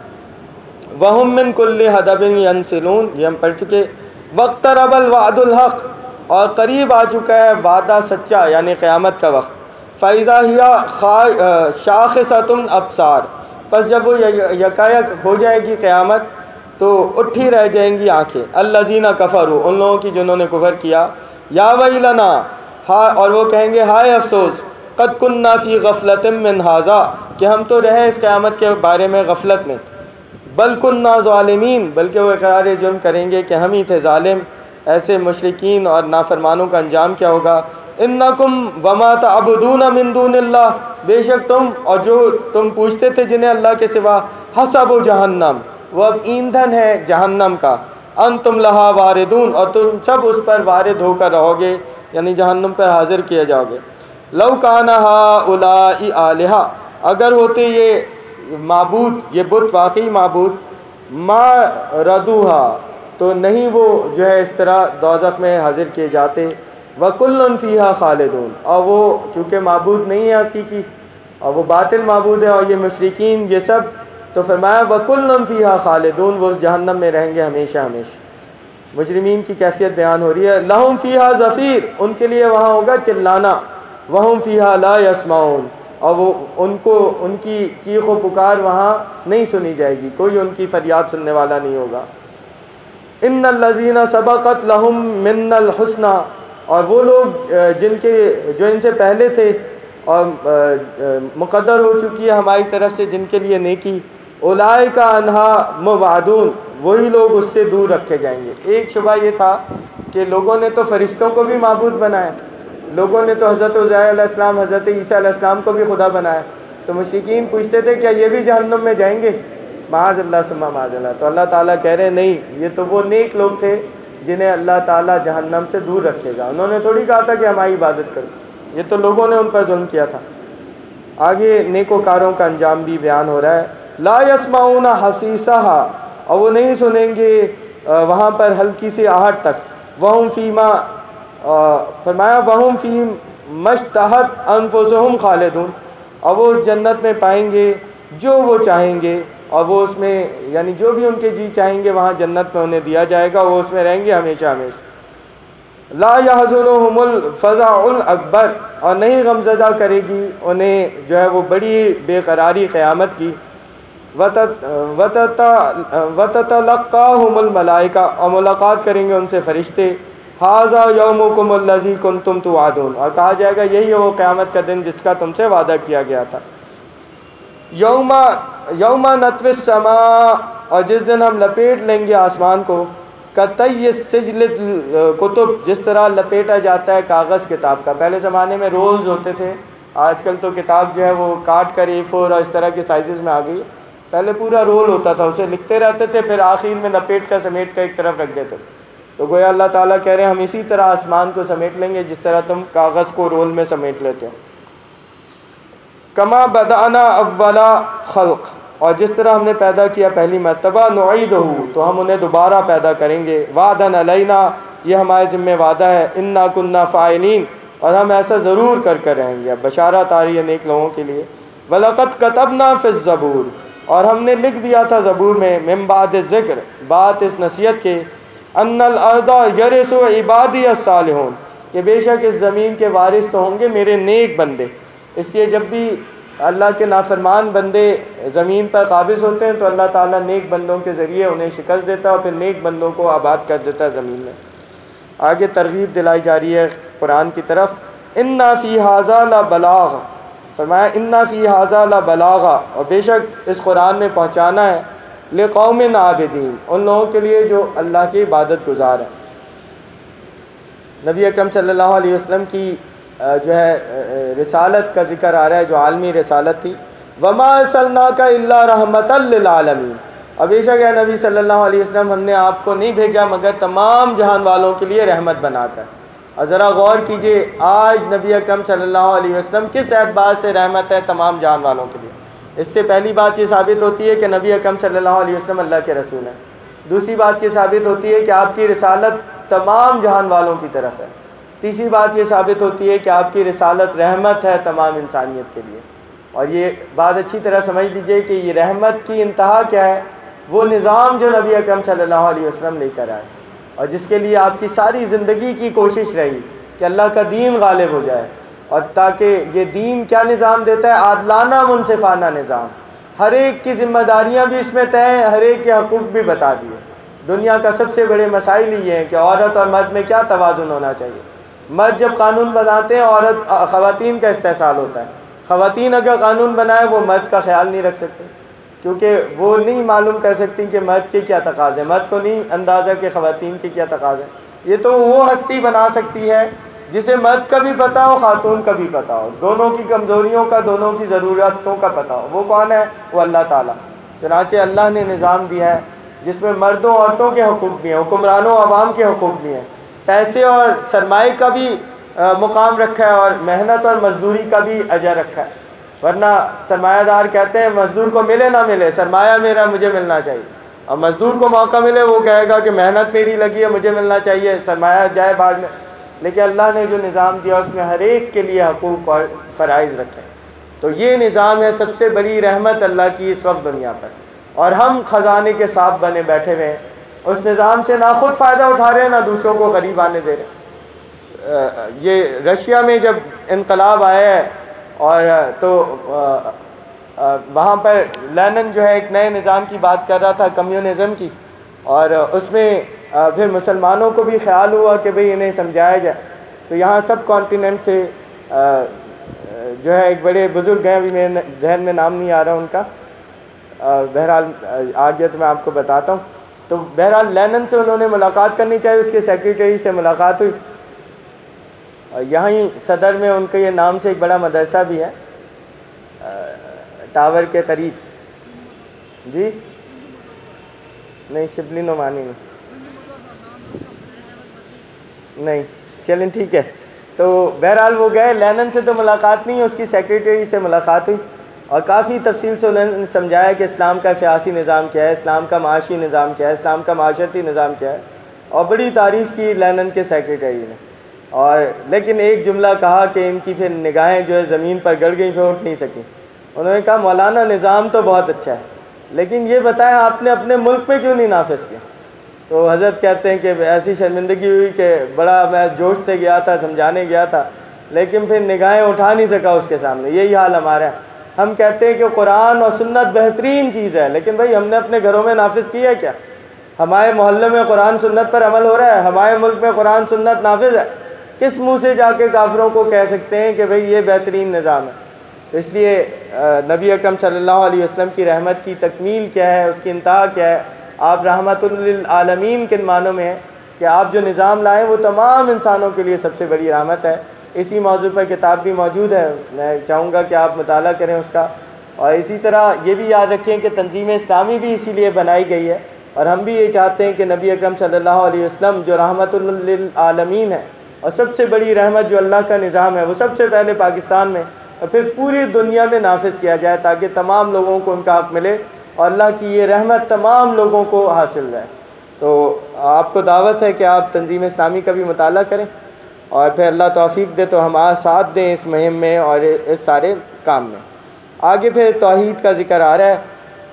وَهُم مِّن كُلِّ حَدَبٍ يَنسِلُونَ، یہ ہم پڑھ چکے۔ وَاقْتَرَبَ الْوَعْدُ الْحَقُّ، اور قریب آ چکا ہے وعدہ سچا یعنی قیامت کا وقت۔ فَإِذَا هِيَ شَاخِصَةٌ الْأَبْصَارُ، پس جب وہ یکایک ہو جائے گی قیامت تو اٹھی رہ جائیں گی آنکھیں۔ الَّذِينَ كَفَرُوا، ان لوگوں کی جنہوں نے کفر کیا۔ یا ویلنا، اور وہ کہیں گے ہائے افسوس، قد كُنَّا فِي غَفْلَةٍ مِّنْ هَٰذَا، کہ ہم تو رہے اس قیامت کے بارے میں غفلت میں۔ بل كُنَّا ظَالِمِينَ، بلکہ وہ اقرار جرم کریں گے کہ ہم ہی تھے ظالم۔ ایسے مشرکین اور نافرمانوں کا انجام کیا ہوگا؟ انکم وما تعبدون من دون اللہ، بے شک تم اور جو تم پوچھتے تھے جنہیں اللہ کے سوا، حسب جہنم، وہ اب ایندھن ہے جہنم کا، انتم لہا واردون، اور تم سب اس پر وارد ہو کر رہو گے، یعنی جہنم پر حاضر کیے جاؤ گے۔ لو کان ہؤلاء آلہہ، اگر ہوتے یہ معبود، یہ بت واقعی معبود، ما ردوہا، تو نہیں وہ جو ہے اس طرح دوزخ میں حاضر کیے جاتے۔ وَكُلٌّ فِيهَا خَالِدُونَ، اور وہ کیونکہ معبود نہیں ہے حقیقی اور وہ باطل معبود ہے، اور یہ مشرکین یہ سب، تو فرمایا وَكُلٌّ فِيهَا خَالِدُونَ، وہ اس جہنم میں رہیں گے ہمیشہ ہمیشہ۔ مجرمین کی کیفیت بیان ہو رہی ہے۔ لَهُمْ فِيهَا زَفِيرٌ، ان کے لیے وہاں ہوگا چلانا، وَهُمْ فِيهَا لَا يَسْمَعُونَ، اور وہ ان کو ان کی چیخ و پکار وہاں نہیں سنی جائے گی، کوئی ان کی فریاد سننے والا نہیں ہوگا۔ ان الذین سبقت لہم منا الحسنی، اور وہ لوگ جن کے جو ان سے پہلے تھے اور مقدر ہو چکی ہے ہماری طرف سے جن کے لیے نیکی، اولئک عنہا مبعدون، وہی لوگ اس سے دور رکھے جائیں گے۔ ایک شبہ یہ تھا کہ لوگوں نے تو فرشتوں کو بھی معبود بنایا، لوگوں نے تو حضرت عزیر علیہ السلام، حضرت عیسیٰ علیہ السلام کو بھی خدا بنایا، تو مشرکین پوچھتے تھے کیا یہ بھی جہنم میں جائیں گے؟ معاذ اللہ ثم معاذ اللہ۔ تو اللہ تعالیٰ کہہ رہے ہیں نہیں، یہ تو وہ نیک لوگ تھے جنہیں اللہ تعالیٰ جہنم سے دور رکھے گا، انہوں نے تھوڑی کہا تھا کہ ہماری عبادت کرو، یہ تو لوگوں نے ان پر ظلم کیا تھا۔ آگے نیکوکاروں کا انجام بھی بیان ہو رہا ہے۔ لا یسمعون حسیسہا، اور وہ نہیں سنیں گے وہاں پر ہلکی سی آہٹ تک۔ وہم فیما، فرمایا وہم فی مشتہت انفسہم خالدون، اور وہ اس جنت میں پائیں گے جو وہ چاہیں گے، اور وہ اس میں یعنی جو بھی ان کے جی چاہیں گے وہاں جنت میں انہیں دیا جائے گا، وہ اس میں رہیں گے ہمیشہ ہمیشہ۔ لا یحزنہم الفزع الاکبر، اور نہیں غمزدہ کرے گی انہیں جو ہے وہ بڑی بے قراری قیامت کی۔ وتتلقاہم الملائکہ، اور ملاقات کریں گے ان سے فرشتے۔ ھذا یومکم الذی کنتم توعدون، اور کہا جائے گا یہی ہے وہ قیامت کا دن جس کا تم سے وعدہ کیا گیا تھا۔ یوم یوم نطوی السماء، اور جس دن ہم لپیٹ لیں گے آسمان کو، کطی السجل الکتب، جس طرح لپیٹا جاتا ہے کاغذ کتاب کا۔ پہلے زمانے میں رولز ہوتے تھے، آج کل تو کتاب جو ہے وہ کاٹ کر اے فور اور اس طرح کے سائزز میں آ گئی، پہلے پورا رول ہوتا تھا، اسے لکھتے رہتے تھے پھر آخر میں لپیٹ کر سمیٹ کر ایک طرف رکھ دیتے۔ تو گویا اللہ تعالیٰ کہہ رہے ہیں ہم اسی طرح آسمان کو سمیٹ لیں گے جس طرح تم کاغذ کو رول میں سمیٹ لیتے ہو۔ کما بدأنا اولا خلق، اور جس طرح ہم نے پیدا کیا پہلی مرتبہ، نعیدہ، تو ہم انہیں دوبارہ پیدا کریں گے۔ وعدن علینا، یہ ہمارے ذمہ وعدہ ہے، انا کنا فاعلین، اور ہم ایسا ضرور کر کر رہیں گے۔ اب بشارت آ رہی ہے نیک لوگوں کے لیے۔ وَلَقَدْ كَتَبْنَا فِي الزَّبُورِ، اور ہم نے لکھ دیا تھا زبور میں، من بعد الذکر، بات اس نصیحت کے، ان الارض یرث عبادی الصالحون، کہ بے شک اس زمین کے وارث تو ہوں گے میرے نیک بندے۔ اس لیے جب بھی اللہ کے نافرمان بندے زمین پر قابض ہوتے ہیں تو اللہ تعالیٰ نیک بندوں کے ذریعے انہیں شکست دیتا ہے اور پھر نیک بندوں کو آباد کر دیتا ہے زمین میں۔ آگے ترغیب دلائی جا رہی ہے قرآن کی طرف۔ اِنَّ فِي هَٰذَا لَبَلَاغًا، فرمایا انا فی ھذا لبلاغا، اور بے شک اس قرآن میں پہنچانا ہے لقوم عابدین، ان لوگوں کے لیے جو اللہ کی عبادت گزار ہیں۔ نبی اکرم صلی اللہ علیہ وسلم کی جو ہے رسالت کا ذکر آ رہا ہے، جو عالمی رسالت تھی، وما ارسلناک الا رحمۃ للعالمین، اور بے شک اے نبی صلی اللہ علیہ وسلم ہم نے آپ کو نہیں بھیجا مگر تمام جہان والوں کے لیے رحمت بنا کر۔ اور ذرا غور کیجئے آج نبی اکرم صلی اللہ علیہ وسلم کس اعتبار سے رحمت ہے تمام جہان والوں کے لیے؟ اس سے پہلی بات یہ ثابت ہوتی ہے کہ نبی اکرم صلی اللہ علیہ وسلم اللہ کے رسول ہیں۔ دوسری بات یہ ثابت ہوتی ہے کہ آپ کی رسالت تمام جہان والوں کی طرف ہے۔ تیسری بات یہ ثابت ہوتی ہے کہ آپ کی رسالت رحمت ہے تمام انسانیت کے لیے۔ اور یہ بات اچھی طرح سمجھ لیجئے کہ یہ رحمت کی انتہا کیا ہے؟ وہ نظام جو نبی اکرم صلی اللہ علیہ وسلم لے کر آئے، اور جس کے لیے آپ کی ساری زندگی کی کوشش رہی کہ اللہ کا دین غالب ہو جائے، اور تاکہ یہ دین کیا نظام دیتا ہے؟ عادلانہ منصفانہ نظام، ہر ایک کی ذمہ داریاں بھی اس میں طے ہیں، ہر ایک کے حقوق بھی بتا دیے۔ دنیا کا سب سے بڑے مسائل یہ ہیں کہ عورت اور مرد میں کیا توازن ہونا چاہیے۔ مرد جب قانون بناتے ہیں عورت خواتین کا استحصال ہوتا ہے، خواتین اگر قانون بنائے وہ مرد کا خیال نہیں رکھ سکتے، کیونکہ وہ نہیں معلوم کر سکتی کہ مرد کے کیا تقاضے ہیں، مرد کو نہیں اندازہ کہ خواتین کے کیا تقاضے ہیں۔ یہ تو وہ ہستی بنا سکتی ہے جسے مرد کا بھی پتہ ہو خاتون کا بھی پتہ ہو، دونوں کی کمزوریوں کا دونوں کی ضرورتوں کا پتہ ہو۔ وہ کون ہے؟ وہ اللہ تعالیٰ۔ چنانچہ اللہ نے نظام دیا ہے جس میں مردوں عورتوں کے حقوق بھی ہیں، حکمرانوں عوام کے حقوق بھی ہیں، پیسے اور سرمایہ کا بھی مقام رکھا ہے، اور محنت اور مزدوری کا بھی اجر رکھا ہے۔ ورنہ سرمایہ دار کہتے ہیں مزدور کو ملے نہ ملے سرمایہ میرا مجھے ملنا چاہیے، اور مزدور کو موقع ملے وہ کہے گا کہ محنت میری لگی ہے مجھے ملنا چاہیے، سرمایہ جائے باہر میں۔ لیکن اللہ نے جو نظام دیا اس میں ہر ایک کے لیے حقوق اور فرائض رکھے، تو یہ نظام ہے سب سے بڑی رحمت اللہ کی اس وقت دنیا پر، اور ہم خزانے کے ساتھ بنے بیٹھے ہوئے ہیں، اس نظام سے نہ خود فائدہ اٹھا رہے ہیں نہ دوسروں کو غریب آنے دے رہے ہیں۔ یہ رشیا میں جب انقلاب آیا ہے اور تو وہاں پر لینن جو ہے ایک نئے نظام کی بات کر رہا تھا، کمیونزم کی، اور اس میں پھر مسلمانوں کو بھی خیال ہوا کہ بھئی انہیں سمجھایا جائے، تو یہاں سب کانٹیننٹ سے جو ہے ایک بڑے بزرگ ہیں، ابھی میرے ذہن میں نام نہیں آ رہا ان کا، بہرحال آ گیا تو میں آپ کو بتاتا ہوں۔ تو بہرحال لینن سے انہوں نے ملاقات کرنی چاہی، اس کے سیکریٹری سے ملاقات ہوئی، اور یہاں ہی صدر میں ان کے یہ نام سے ایک بڑا مدرسہ بھی ہے ٹاور کے قریب، جی نہیں شبلی نعمانی نہیں نہیں چلیں ٹھیک ہے۔ تو بہرحال وہ گئے، لینن سے تو ملاقات نہیں، اس کی سیکریٹری سے ملاقات ہوئی، اور کافی تفصیل سے انہوں نے سمجھایا کہ اسلام کا سیاسی نظام کیا ہے، اسلام کا معاشی نظام کیا ہے، اسلام کا معاشرتی نظام کیا ہے، اور بڑی تعریف کی لینن کے سیکریٹری نے، اور لیکن ایک جملہ کہا کہ ان کی پھر نگاہیں جو ہے زمین پر گڑ گئیں، پھر اٹھ نہیں سکیں۔ انہوں نے کہا مولانا نظام تو بہت اچھا ہے لیکن یہ بتائیں آپ نے اپنے ملک میں کیوں نہیں نافذ کیا؟ تو حضرت کہتے ہیں کہ ایسی شرمندگی ہوئی کہ بڑا میں جوش سے گیا تھا، سمجھانے گیا تھا، لیکن پھر نگاہیں اٹھا نہیں سکا اس کے سامنے۔ یہی حال ہمارا ہے، ہم کہتے ہیں کہ قرآن اور سنت بہترین چیز ہے، لیکن بھائی ہم نے اپنے گھروں میں نافذ کیا ہے کیا؟ ہمارے محلے میں قرآن سنت پر عمل ہو رہا ہے؟ ہمارے ملک میں قرآن سنت نافذ ہے؟ کس منہ سے جا کے کافروں کو کہہ سکتے ہیں کہ بھئی یہ بہترین نظام ہے؟ تو اس لیے نبی اکرم صلی اللہ علیہ وسلم کی رحمت کی تکمیل کیا ہے، اس کی انتہا کیا ہے؟ آپ رحمت للعالمین کن معنوں میں ہے کہ آپ جو نظام لائیں وہ تمام انسانوں کے لیے سب سے بڑی رحمت ہے۔ اسی موضوع پر کتاب بھی موجود ہے، میں چاہوں گا کہ آپ مطالعہ کریں اس کا، اور اسی طرح یہ بھی یاد رکھیں کہ تنظیم اسلامی بھی اسی لیے بنائی گئی ہے، اور ہم بھی یہ چاہتے ہیں کہ نبی اکرم صلی اللہ علیہ وسلم جو رحمت للعالمین ہے اور سب سے بڑی رحمت جو اللہ کا نظام ہے وہ سب سے پہلے پاکستان میں اور پھر پوری دنیا میں نافذ کیا جائے، تاکہ تمام لوگوں کو ان کا حق ملے اور اللہ کی یہ رحمت تمام لوگوں کو حاصل رہے۔ تو آپ کو دعوت ہے کہ آپ تنظیم اسلامی کا بھی مطالعہ کریں، اور پھر اللہ توفیق دے تو ہم آج ساتھ دیں اس مہم میں اور اس سارے کام میں۔ آگے پھر توحید کا ذکر آ رہا ہے۔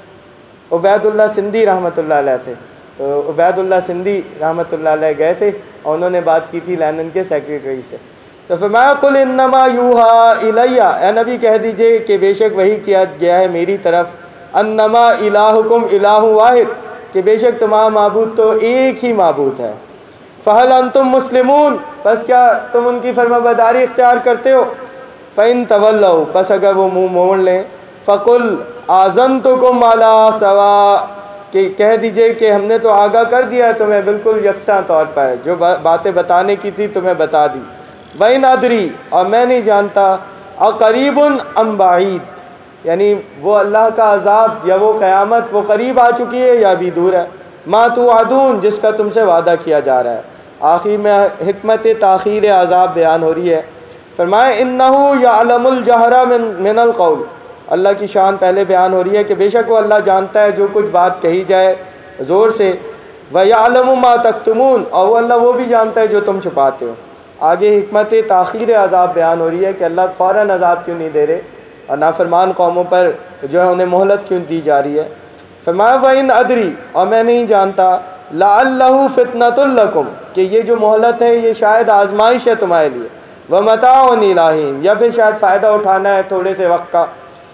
عبید اللہ سندھی رحمۃ اللہ علیہ تھے، تو عبید اللہ سندھی رحمۃ اللہ علیہ گئے تھے اور انہوں نے بات کی تھی لینن کے سیکریٹری سے، تو فرمایا قل انما یوحا الیہ، اے نبی کہہ دیجئے کہ بے شک وحی کیا گیا ہے میری طرف، انما الہکم الہ واحد، کہ بے شک تمام معبود تو ایک ہی معبود ہے، فہل انتم مسلمون، بس کیا تم ان کی فرما برداری اختیار کرتے ہو؟ فَإِن تَوَلَّوْا پس اگر وہ منہ موڑ لیں فَقُلْ آذَنْتُكُمْ عَلَىٰ سَوَاءٍ کہ کہہ دیجئے کہ ہم نے تو آگاہ کر دیا ہے تمہیں بالکل یکساں طور پر، جو باتیں بتانے کی تھی تمہیں بتا دی۔ وَإِنْ أَدْرِي اور میں نہیں جانتا اَقَرِیبٌ أَمْ بَعِیدٌ یعنی وہ اللہ کا عذاب یا وہ قیامت وہ قریب آ چکی ہے یا بھی دور ہے۔ مَا تُوعَدُونَ جس کا تم سے وعدہ کیا جا رہا ہے۔ آخر میں حکمت تاخیر عذاب بیان ہو رہی ہے۔ فرمایا اِنَّهُ يَعْلَمُ الْجَهْرَ مِنَ الْقَوْلِ اللہ کی شان پہلے بیان ہو رہی ہے کہ بے شک وہ اللہ جانتا ہے جو کچھ بات کہی جائے زور سے۔ وَيَعْلَمُ مَا تَكْتُمُونَ اور وہ اللہ وہ بھی جانتا ہے جو تم چھپاتے ہو۔ آگے حکمت تاخیر عذاب بیان ہو رہی ہے کہ اللہ فوراً عذاب کیوں نہیں دے رہے اور نافرمان قوموں پر جو ہے انہیں مہلت کیوں دی جا رہی ہے۔ فرمایا وَإِنْ أَدْرِي اور میں نہیں جانتا لَعَلَّهُ فِتْنَةٌ لَكُمْ کہ یہ جو مہلت ہے یہ شاید آزمائش ہے تمہارے لیے، وَمَتَاعٌ إِلَىٰ حِینٍ یا پھر شاید فائدہ اٹھانا ہے تھوڑے سے وقت کا۔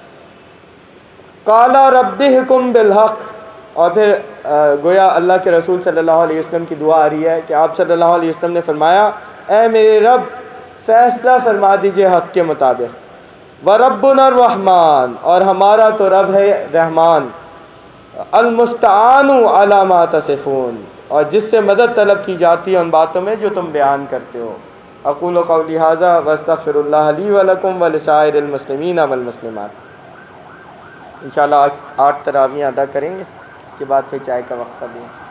قَالَ رَبِّ احْكُم بِالْحَقِّ اور پھر گویا اللہ کے رسول صلی اللہ علیہ وسلم کی دعا آ رہی ہے کہ آپ صلی اللہ علیہ وسلم نے فرمایا اے میرے رب فیصلہ فرما دیجئے حق کے مطابق۔ وَرَبُّنَا الرَّحْمَٰنُ اور ہمارا تو رب ہے رحمان، المستعان علی ما تصفون اور جس سے مدد طلب کی جاتی ہے ان باتوں میں جو تم بیان کرتے ہو۔ اقول قولی ھذا واستغفر اللہ لی ولکم ولسائر المسلمین والمسلمات۔ انشاءاللہ آٹھ تراویح ادا کریں گے، اس کے بعد پھر چائے کا وقفہ دیں۔